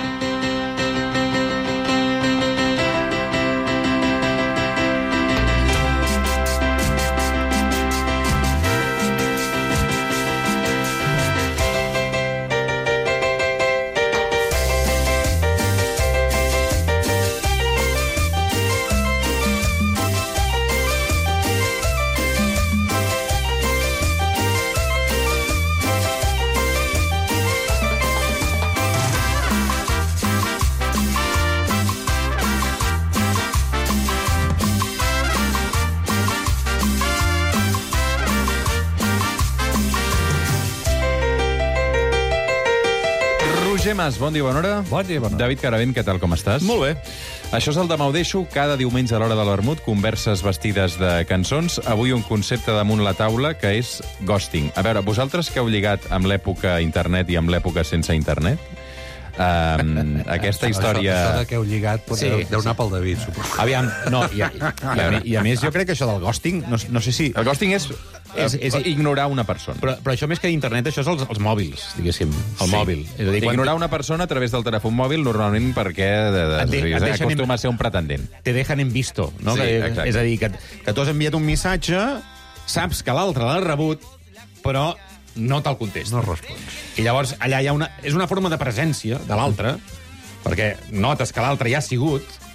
Roger Mas, bon dia, bona hora. Bon dia, bona hora. David Caravent, què tal, com estàs? Molt bé. Això és el Demà ho deixo, cada diumenge a l'hora de l'vermut, converses vestides de cançons. Avui un concepte damunt la taula que és ghosting. A veure, vosaltres que heu lligat amb l'època internet i amb l'època sense internet, aquesta història... Això de que heu lligat deu anar pel David, suposo. Aviam, no, i a més jo crec que això del ghosting, no sé si... El ghosting és ignorar una persona. Però això més que d'internet, això és els mòbils, diguéssim, el mòbil. És a dir, ignorar una persona a través del telèfon mòbil, normalment perquè acostuma a ser un pretendent. Te dejan en visto, no? Sí, és a dir, que tu has enviat un missatge, saps que l'altre l'ha rebut, però no te'l contesta. No respons. I llavors allà hi ha és una forma de presència de l'altre, perquè notes que l'altre ja ha sigut,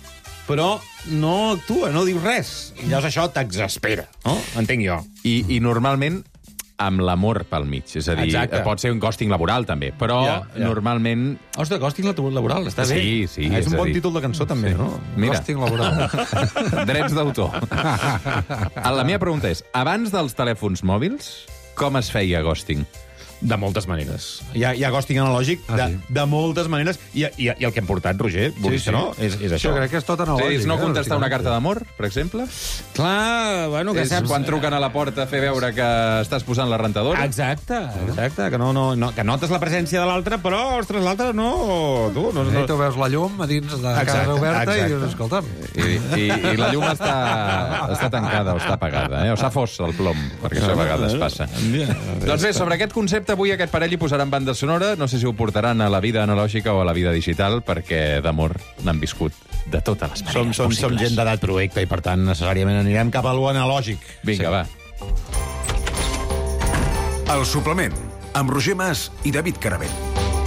però no actua, no diu res. I llavors això t'exaspera, no? Entenc jo. I normalment amb l'amor pel mig. És a dir, pot ser un ghosting laboral, també, però normalment... Ostres, ghosting laboral, està bé. Sí. És un bon títol de cançó, també, no? Mira. Ghosting laboral. Drets d'autor. La meva pregunta és, abans dels telèfons mòbils, com es feia ghosting? De moltes maneres. Hi ha ghosting analògic de moltes maneres. I el que hem portat, Roger, no? És això. Jo crec que és tot analògic. És no contestar una carta d'amor, per exemple? Clar, bueno, que saps... Quan truquen a la porta a fer veure que estàs posant la rentadora? Exacte, que notes la presència de l'altre, però, ostres, l'altre no... Tu veus la llum a dins de casa oberta i dius, escolta'm... I la llum està tancada o està apagada, o s'ha fos el plom, perquè això a vegades passa. Doncs bé, sobre aquest concepte avui aquest parell hi posaran banda sonora. No sé si ho portaran a la vida analògica o a la vida digital, perquè d'amor n'han viscut de totes les maneres possibles. Som gent d'edat proecte i, per tant, necessàriament anirem cap a lo analògic. Vinga, va. El suplement, amb Roger Mas i David Caravell.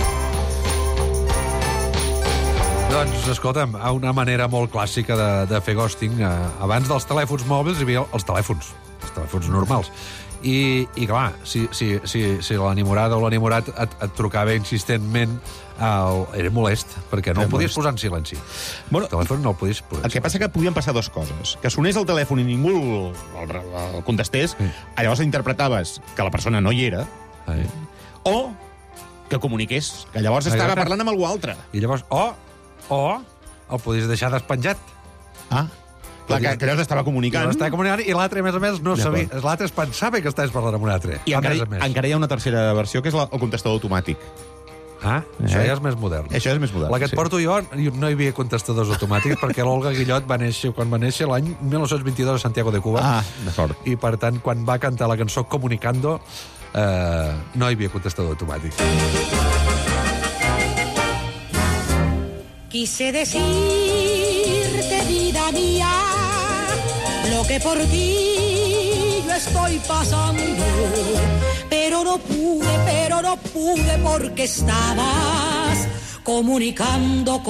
Doncs, escolta'm, una manera molt clàssica de fer ghosting. Abans dels telèfons mòbils hi havia els telèfons normals. I clar, si l'enamorada o l'enamorat et trucava insistentment, era molest, perquè no el podies posar en silenci. El telèfon no el podies posar. El que passa que podien passar dues coses. Que sonés el telèfon i ningú el contestés, llavors interpretaves que la persona no hi era, o que comuniqués, que llavors estava parlant amb algú altre. I llavors, o el podies deixar despenjat. Que llavors estava comunicant. I l'altre, a més a més, no sabia. L'altre es pensava que estaves parlant amb un altre. I encara hi ha una tercera versió, que és el contestador automàtic. Això ja és més modern. Això és més modern. La que et porto jo, no hi havia contestadors automàtics, perquè l'Olga Guillot quan va néixer l'any 1922 a Santiago de Cuba. D'acord. I, per tant, quan va cantar la cançó Comunicando, no hi havia contestador automàtic. Quise decirte, vida mía, lo que por ti yo estoy pasando, pero no pude porque estabas comunicando.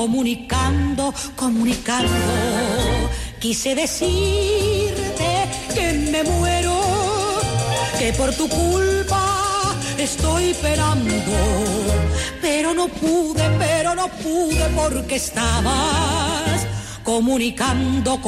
Quise decirte que me muero, que por tu culpa estoy penando, pero no pude porque estabas comunicando.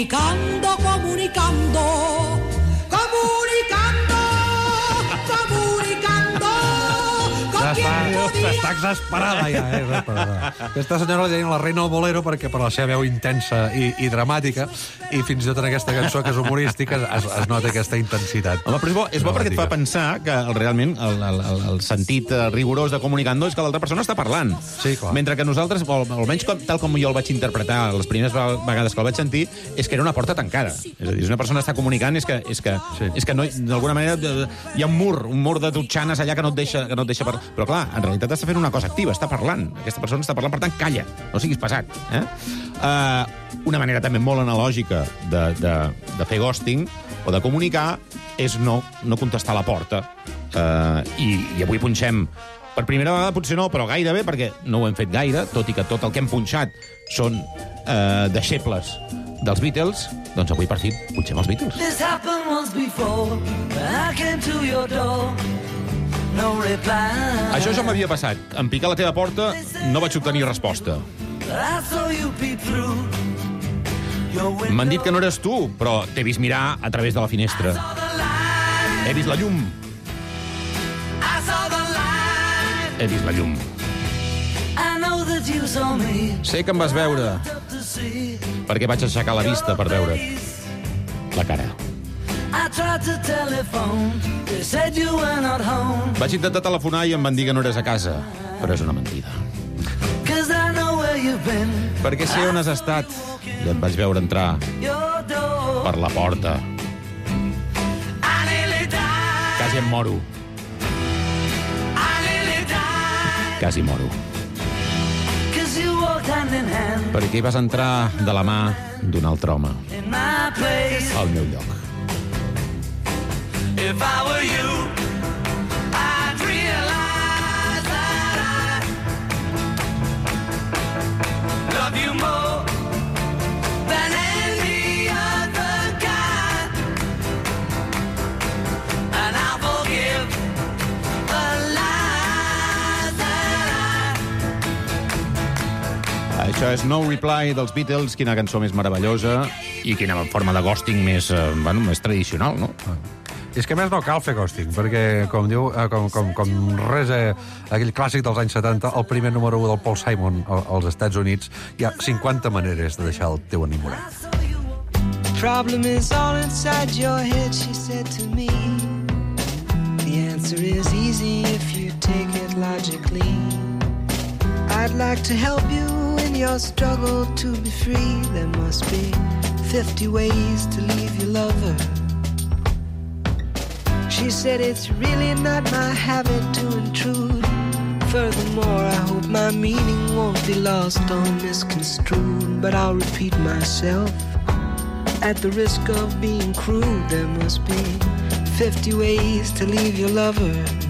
Està exasperada, ja. Aquesta senyora li deien la reina del bolero perquè per la seva veu intensa i dramàtica, i fins i tot en aquesta cançó, que és humorística, es nota aquesta intensitat. Home, però és bo perquè et fa pensar que realment el sentit rigorós de comunicando és que l'altra persona està parlant. Sí, clar. Mentre que nosaltres, o almenys tal com jo el vaig interpretar les primeres vegades que el vaig sentir, és que era una porta tancada. És a dir, si una persona està comunicant és que no, d'alguna manera hi ha un mur de dutxanes allà que no et deixa parlar. Però clar, en realitat està fent una cosa activa, està parlant. Aquesta persona està parlant, per tant, calla, no siguis pesat. Una manera també molt analògica de fer ghosting o de comunicar és no contestar a la porta. I avui punxem per primera vegada, potser no, però gairebé, perquè no ho hem fet gaire, tot i que tot el que hem punxat són deixebles dels Beatles, doncs avui per fi punxem els Beatles. This happened once before, I came to your door. No reply. Això ja m'havia passat. Em pica a la teva porta, no vaig obtenir resposta. M'han dit que no eres tu, però t'he vist mirar a través de la finestra. He vist la llum. He vist la llum. Sé que em vas veure, perquè vaig aixecar la vista per veure la cara. Vaig intentar telefonar i em van dir que no eres a casa, però és una mentida. Perquè sé on has estat i et vaig veure entrar per la porta. Quasi em moro. Quasi moro. Perquè hi vas entrar de la mà d'un altre home al meu lloc. If I were you, I'd realize that I love you more Això és No Reply dels Beatles, quina cançó més meravellosa i quina forma de ghosting més tradicional, no? I és que més no cal fer ghosting, perquè, com diu, com res aquell clàssic dels anys 70, el primer número 1 del Paul Simon als Estats Units, hi ha 50 maneres de deixar el teu enamorat. Problem is all inside your head, she said to me. The answer is easy if you take it logically. I'd like to help you in your struggle to be free. There must be 50 ways to leave your lover. She said it's really not my habit to intrude. Furthermore, I hope my meaning won't be lost or misconstrued. But I'll repeat myself at the risk of being crude. There must be 50 ways to leave your lover.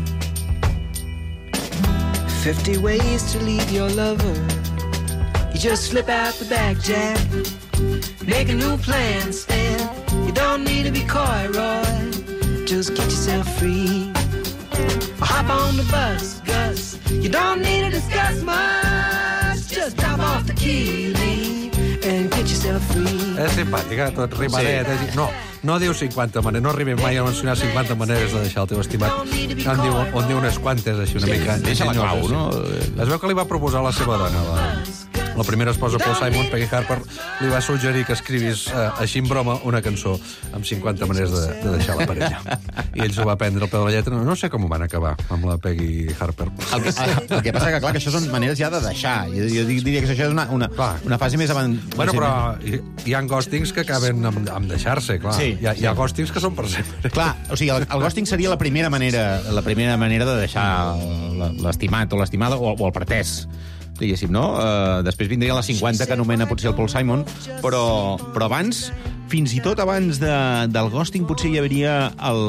50 ways to leave your lover. You just slip out the back, Jack. Make a new plan, Stan. You don't need to be coy, Roy. Just get yourself free. Hop on the bus, Gus. You don't need to discuss much. Just drop off the key, Lee, and get yourself free. És simpàtica, tot rimadet. Sí. No diu 50 maneres, no arribem mai a mencionar 50 maneres de deixar el teu estimat. On diu unes quantes, així una mica. Deixa la clau, no? Es veu que li va proposar la seva dona, la primera esposa Paul Simon, Peggy Harper, li va suggerir que escrivis així en broma una cançó amb 50 maneres de deixar la parella. I ell s'ho va prendre al peu de la lletra. No sé com ho van acabar amb la Peggy Harper. El que passa que, clar, que això són maneres ja de deixar. Jo diria que això és una fase més avant... Bueno, però hi ha ghostings que acaben amb deixar-se, clar. Sí, hi ha ghostings que són per sempre. Clar, o sigui, el ghosting seria la primera manera de deixar l'estimat o l'estimada o el pretès, diguéssim, no? Després vindrien les 50 que anomena potser el Paul Simon, però abans, fins i tot abans del ghosting, potser hi hauria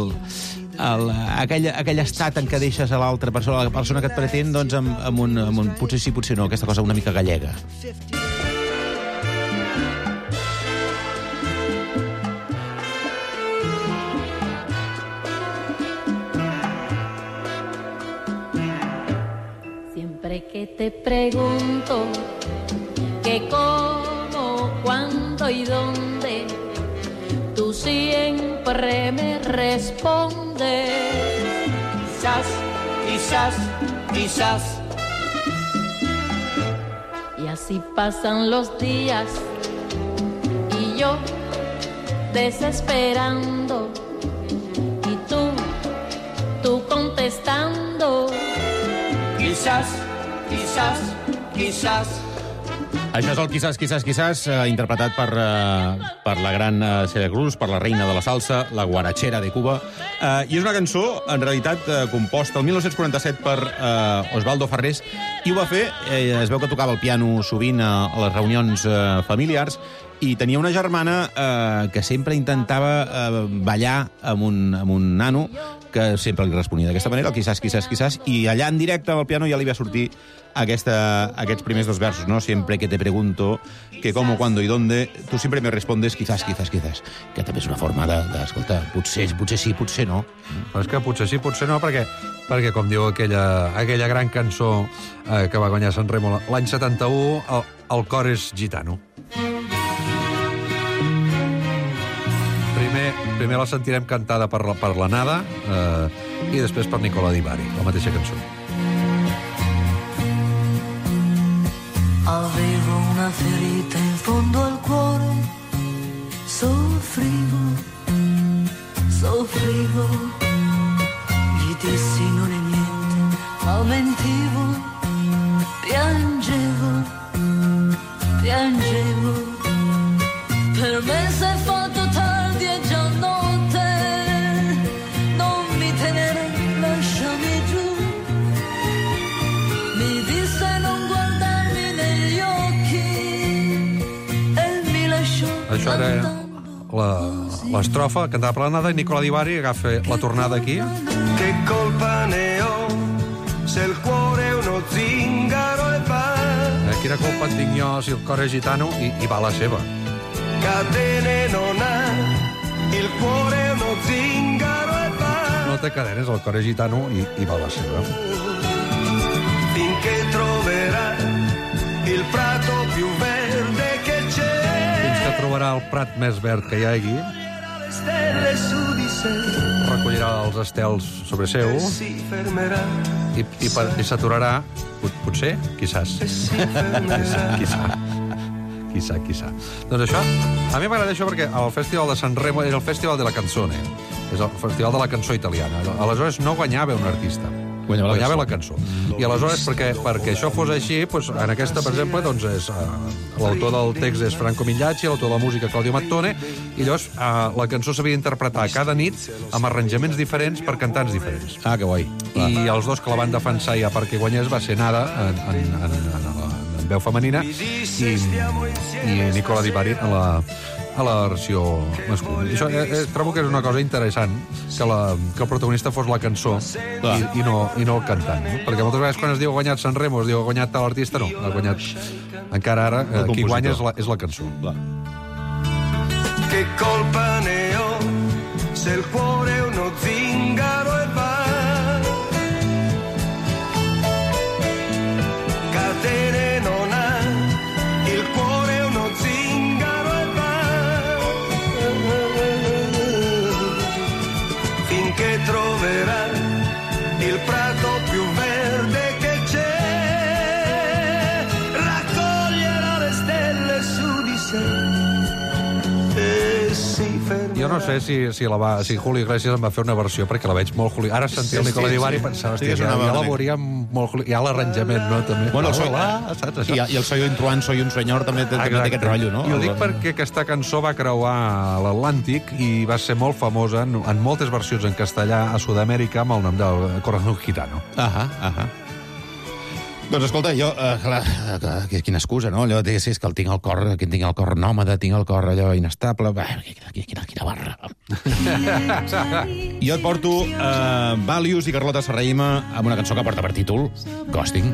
aquell estat en què deixes a l'altra persona, la persona que et pretén, doncs amb un potser sí, potser no, aquesta cosa una mica gallega. Que te pregunto que cómo, cuándo y dónde, tú siempre me respondes. Quizás, quizás, quizás. Y así pasan los días y yo desesperando y tú contestando. Quizás, quizás, quizás. Això és el Quizás, interpretat per la gran Celia Cruz, per la reina de la salsa, la guarachera de Cuba. I és una cançó, en realitat, composta el 1947 per Osvaldo Farrés, i ho va fer, es veu que tocava el piano sovint a les reunions familiars, i tenia una germana que sempre intentava ballar amb un nano que sempre li responia d'aquesta manera, el quizás, i allà en directe amb el piano ja li va sortir aquests primers dos versos, ¿no? Siempre que te pregunto que cómo, cuándo y dónde, tú siempre me respondes quizás, que també és una forma d'escoltar, potser sí, potser no. Però és que potser sí, potser no, perquè com diu aquella gran cançó que va guanyar Sanremo l'any 71, el cor és gitano. Primer la sentirem cantada per la Nada i després per Nicola Di Bari, la mateixa cançó. Avevo una ferita in fondo al cuore, soffrivo, gli dissi non è niente, ma mentivo, piangevo, per me sei fatto tardi e già notte, non mi tenere, lasciami giù, mi disse non guardarmi negli occhi e mi lasciò. Això era l'estrofa, cantada per la Nada, i Nicola Di Bari agafa la tornada aquí. Che colpa ne ho se il cuore è uno zingaro e va. Quina colpa en tinc jo si el cor és gitano i va la seva. Catene non ha, il cuore è uno zingaro e va. No té cadenes, el cor és gitano i va la seva. Finché troverà il prato più verde trobarà el prat més verd que hi hagi, recollirà els estels sobre seu i s'aturarà, potser, quizás. Quizá. Doncs això, a mi m'agrada això perquè el Festival de San Remo és el Festival de la Canzone, és el Festival de la Cançó italiana. Aleshores no guanyava un artista, guanyava la cançó. I aleshores, perquè això fos així, doncs, en aquesta, per exemple, doncs, l'autor del text és Franco Migliacci, l'autor de la música Claudio Mattone, i llavors la cançó s'havia d'interpretar cada nit amb arranjaments diferents per cantants diferents. Ah, que guai. I els dos que la van defensar ja perquè guanyés va ser Nada en veu femenina i Nicola Di Bari a la versió masculina. Això, trobo que és una cosa interessant que el protagonista fos la cançó i no el cantant. No? Perquè moltes vegades quan es diu ha guanyat San Remo, es diu ha guanyat tal artista, no. Ha guanyat, encara ara, qui guanya és la cançó. Che colpa ne ho se il cuore è uno zingaro e va. Catene non ha, il cuore è uno zingaro e va. Finché troverà il prato più verde che c'è, raccoglierà le stelle su di sé. Jo no sé si Julio Iglesias en va fer una versió, perquè la veig molt Julio. Ara sentia el Nicola Di Bari i pensava, ja la veuria molt Julio. Hi ha l'arranjament, no? També. Bueno, i el Soy un truán, soy un senyor també té aquest rotllo, no? Jo dic perquè aquesta cançó va creuar l'Atlàntic i va ser molt famosa en moltes versions en castellà a Sud-amèrica amb el nom de Corazón Gitano. Doncs escolta, jo, quina excusa, no? Allò de dir, és que tinc el cor nòmada, tinc el cor allò inestable... Quina barra. Jo et porto Values i Carlota Serrahima amb una cançó que porta per títol Ghosting.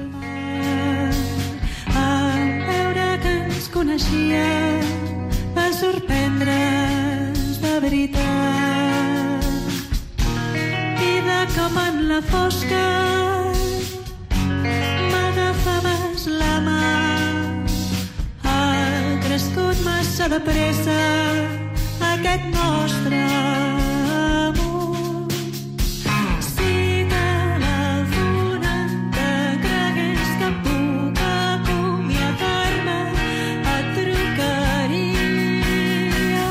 Al veure que ens coneixia va sorprendre's de veritat i de cop en la fosca m'agafaves la mà. Ha crescut massa de pressa aquest nostre amor. Si de l'alfuna te cregués que puc acomiadar-me, et trucaria.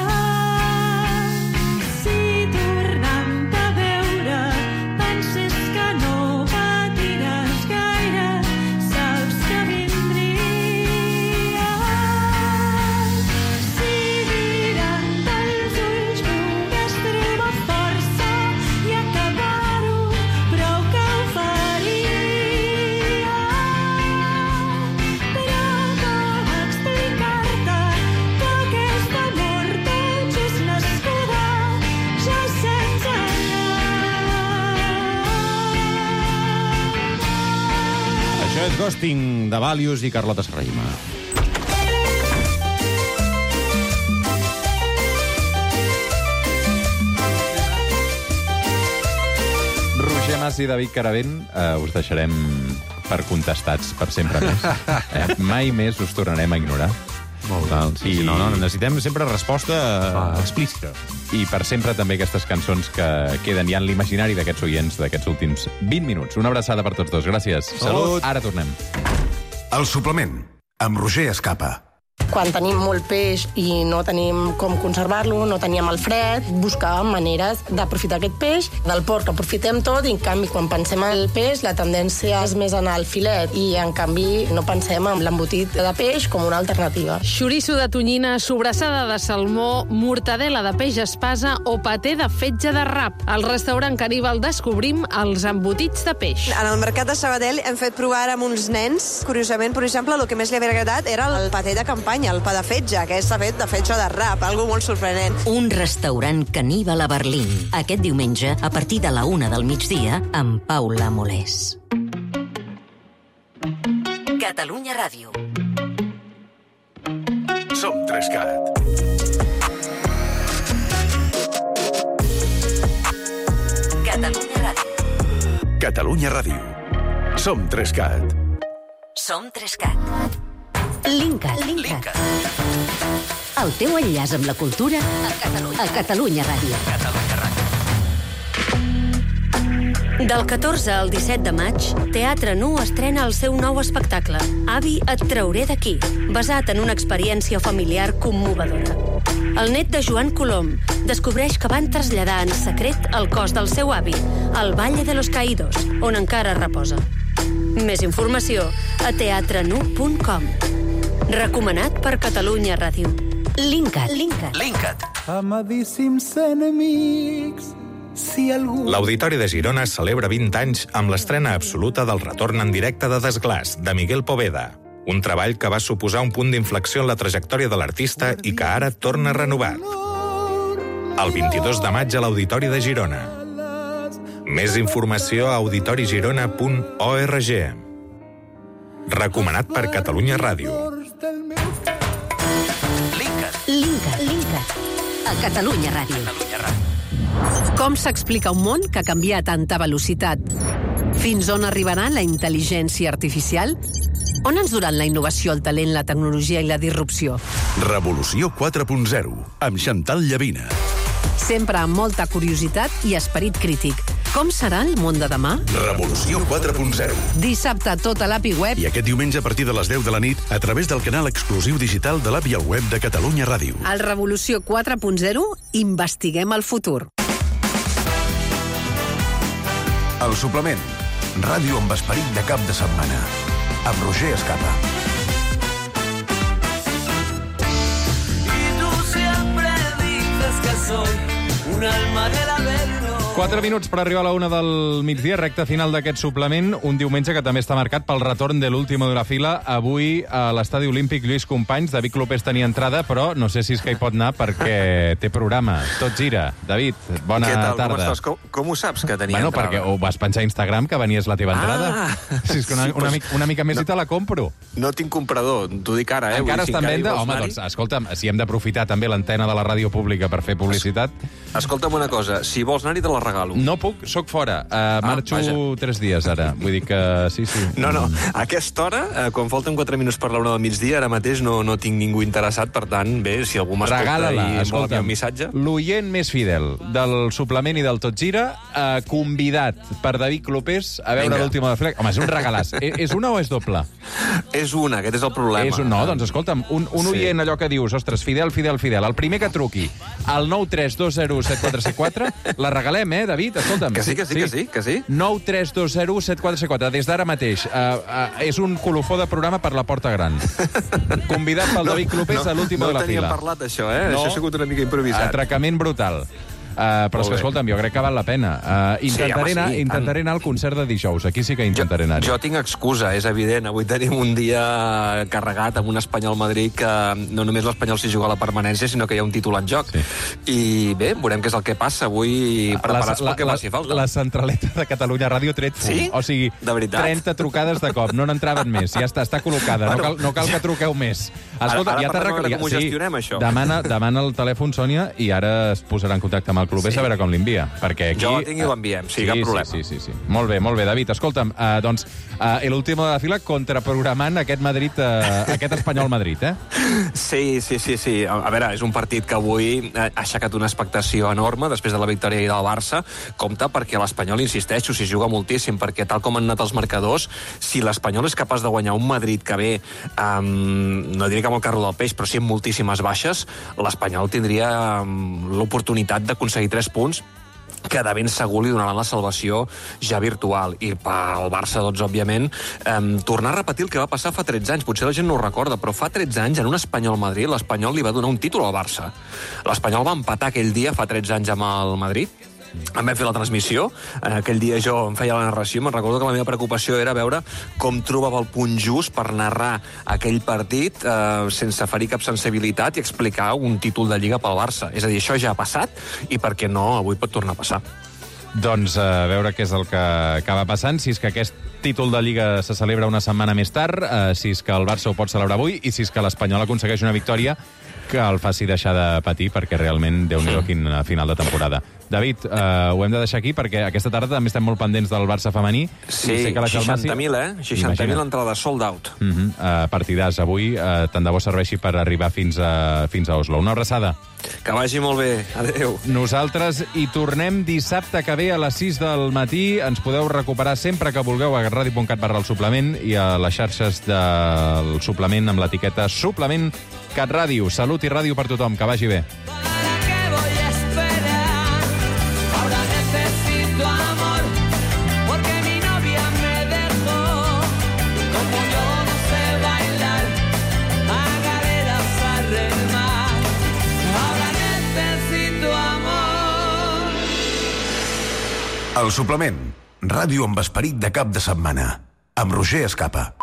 Si tornant a veure penses que no patiràs gaire, saps que vindria. Si mirant dels ulls pogués trobar força i acabar-ho, prou que ho faria. Però com explicar-te que aquest amor tot just nascuda ja sense Això és Ghosting, de Values i Carlota Serrahima. Roger Mas i David Caravent us deixarem per contestats per sempre més. Mai més us tornarem a ignorar. Sí, no, necessitem sempre resposta explícita. I per sempre també aquestes cançons que queden ja en l'imaginari d'aquests oients d'aquests últims 20 minuts. Una abraçada per tots dos. Gràcies. Salut. Ara tornem. El suplement, amb Roger Escapa. Quan tenim molt peix i no tenim com conservar-lo, no teníem el fred, buscàvem maneres d'aprofitar aquest peix. Del porc aprofitem tot i, en canvi, quan pensem en el peix, la tendència és més anar al filet i, en canvi, no pensem en l'embotit de peix com una alternativa. Xoriço de tonyina, sobrassada de salmó, mortadela de peix espasa o paté de fetge de rap. Al restaurant Caníbal descobrim els embotits de peix. En el mercat de Sabadell hem fet provar amb uns nens. Curiosament, per exemple, el que més li havia agradat era el paté de campanya, el pa de fetge, que està fet de fetge de rap, algo molt sorprenent. Un restaurant Caníbal a Berlín. Aquest diumenge, a partir de la 1 del migdia, amb Paula Molés. Catalunya Ràdio. Som 3CAT. Catalunya Ràdio. Catalunya Ràdio. Som 3CAT. Som 3CAT. Linkat. El teu enllaç amb la cultura a Catalunya Ràdio. Del 14 al 17 de maig, Teatre Nu estrena el seu nou espectacle, Avi, et trauré d'aquí, basat en una experiència familiar commovedora. El net de Joan Colom descobreix que van traslladar en secret el cos del seu avi al Valle de los Caídos, on encara reposa. Més informació a teatrenu.com. Recomanat per Catalunya Ràdio. Linkat. Amadíssims enemics, si algú... L'Auditori de Girona celebra 20 anys amb l'estrena absoluta del retorn en directe de Desglaç, de Miguel Poveda. Un treball que va suposar un punt d'inflexió en la trajectòria de l'artista i que ara torna renovat. El 22 de maig a l'Auditori de Girona. Més informació a auditorigirona.org. Recomanat per Catalunya Ràdio. Linkat. A Catalunya Ràdio. Com s'explica un món que ha canviat a tanta velocitat? Fins on arribarà la intel·ligència artificial? On ens duran la innovació, el talent, la tecnologia i la disrupció? Revolució 4.0, amb Chantal Llavina. Sempre amb molta curiositat i esperit crític. Com serà el món de demà? Revolució 4.0. Dissabte tot a l'API Web. I aquest diumenge a partir de les 10 de la nit a través del canal exclusiu digital de l'API al web de Catalunya Ràdio. Al Revolució 4.0 investiguem el futur. El suplement. Ràdio amb esperit de cap de setmana. Amb Roger Escapa. Y tú siempre dices que soy un alma del averno. 4 minuts per arribar a la 1 del migdia, recta final d'aquest suplement, un diumenge que també està marcat pel retorn de l'última de la fila. Avui a l'Estadi Olímpic Lluís Companys, David Clopés tenia entrada, però no sé si és que hi pot anar perquè té programa. Tot gira. David, bona tarda. Què tal, tarda. com estàs? Com ho saps que tenia entrada? Perquè ho vas penjar a Instagram, que venies la teva entrada. Si és que una mica més i te la compro. No tinc comprador, t'ho dic ara. Encara està en venda? Home, doncs, escolta'm, si hem d'aprofitar també l'antena de la ràdio pública per fer publicitat... Escolta'm una cosa, si vols anar-hi te la regalo. No puc, sóc fora. Marxo 3 dies ara. Vull dir que sí. No, a aquesta hora, quan falten 4 minuts per la 1 del migdia, ara mateix no tinc ningú interessat, per tant, bé, si algú m'escolta i vol enviar un missatge... L'oient més fidel del suplement i del Tot Gira, convidat per David Clopés a veure l'última de fila. Home, és un regalàs. És una o és doble? És una, aquest és el problema. No, doncs escolta'm, un oient allò que dius, ostres, fidel. El primer que truqui al 9320744, la regalem, David? Escolta'm. Que sí. 9320744, des d'ara mateix. És un colofó de programa per la Porta Gran. Convidat pel David Clopés a l'última de la fila. No teníem parlat, això, Això ha sigut una mica improvisat. Atracament brutal. Però és que, escolta'm, jo crec que val la pena. Intentaré anar al concert de dijous. Aquí sí que intentaré anar-hi. Jo tinc excusa, és evident. Avui tenim un dia carregat amb un Espanyol-Madrid que no només l'Espanyol s'hi juga a la permanència, sinó que hi ha un títol en joc. I bé, veurem què és el que passa avui preparats pel que faci falta. La centraleta de Catalunya Ràdio tret fum. Sí? O sigui, 30 trucades de cop. No n'entraven més. Ja està col·locada. No cal que truqueu més. Escolta, ja t'ha recordat com ho gestionem, això. Demana el telèfon, Sònia, i ara es posarà en contacte amb el Clopés a veure com l'envia. Perquè aquí... Jo el tinc i l'enviem, cap problema. Sí. Molt bé, David. Escolta'm, doncs, l'última de la fila contraprogramant aquest Madrid, aquest Espanyol-Madrid, Sí. A veure, és un partit que avui ha aixecat una expectació enorme després de la victòria del Barça. Compte perquè l'Espanyol, insisteixo, s'hi juga moltíssim, perquè tal com han anat els marcadors, si l'Espanyol és capaç de guanyar un Madrid que ve, no diré que amb el carro del peix, però sí amb moltíssimes baixes, l'Espanyol tindria l'oportunitat d'aconseguir 3 punts que de ben segur li donaran la salvació ja virtual. I pel Barça, doncs, òbviament, tornar a repetir el que va passar fa 13 anys. Potser la gent no ho recorda, però fa 13 anys, en un Espanyol-Madrid, l'Espanyol li va donar un títol al Barça. L'Espanyol va empatar aquell dia, fa 13 anys, amb el Madrid. Em vam fer la transmissió. Aquell dia jo em feia la narració. Me'n recordo que la meva preocupació era veure com trobava el punt just per narrar aquell partit sense ferir cap sensibilitat i explicar un títol de Lliga pel Barça. És a dir, això ja ha passat i per què no, avui pot tornar a passar. Doncs a veure què és el que acaba passant, si és que aquest títol de Lliga se celebra una setmana més tard, si és que el Barça ho pot celebrar avui i si és que l'Espanyol aconsegueix una victòria que el faci deixar de patir, perquè realment, Déu-n'hi-do, quin final de temporada. David, ho hem de deixar aquí, perquè aquesta tarda també estem molt pendents del Barça femení. Sí, sé que la 60.000, 60.000 entrades, sold out. Partidàs avui, tant de bo serveixi per arribar fins a Oslo. Una abraçada. Que vagi molt bé. Adéu. Nosaltres hi tornem dissabte que ve a les 6 del matí. Ens podeu recuperar sempre que vulgueu a radio.cat/El Suplement i a les xarxes del Suplement amb l'etiqueta Suplement CatRàdio. Salut i ràdio per tothom. Que vagi bé. El Suplement, ràdio amb esperit de cap de setmana, amb Roger Escapa.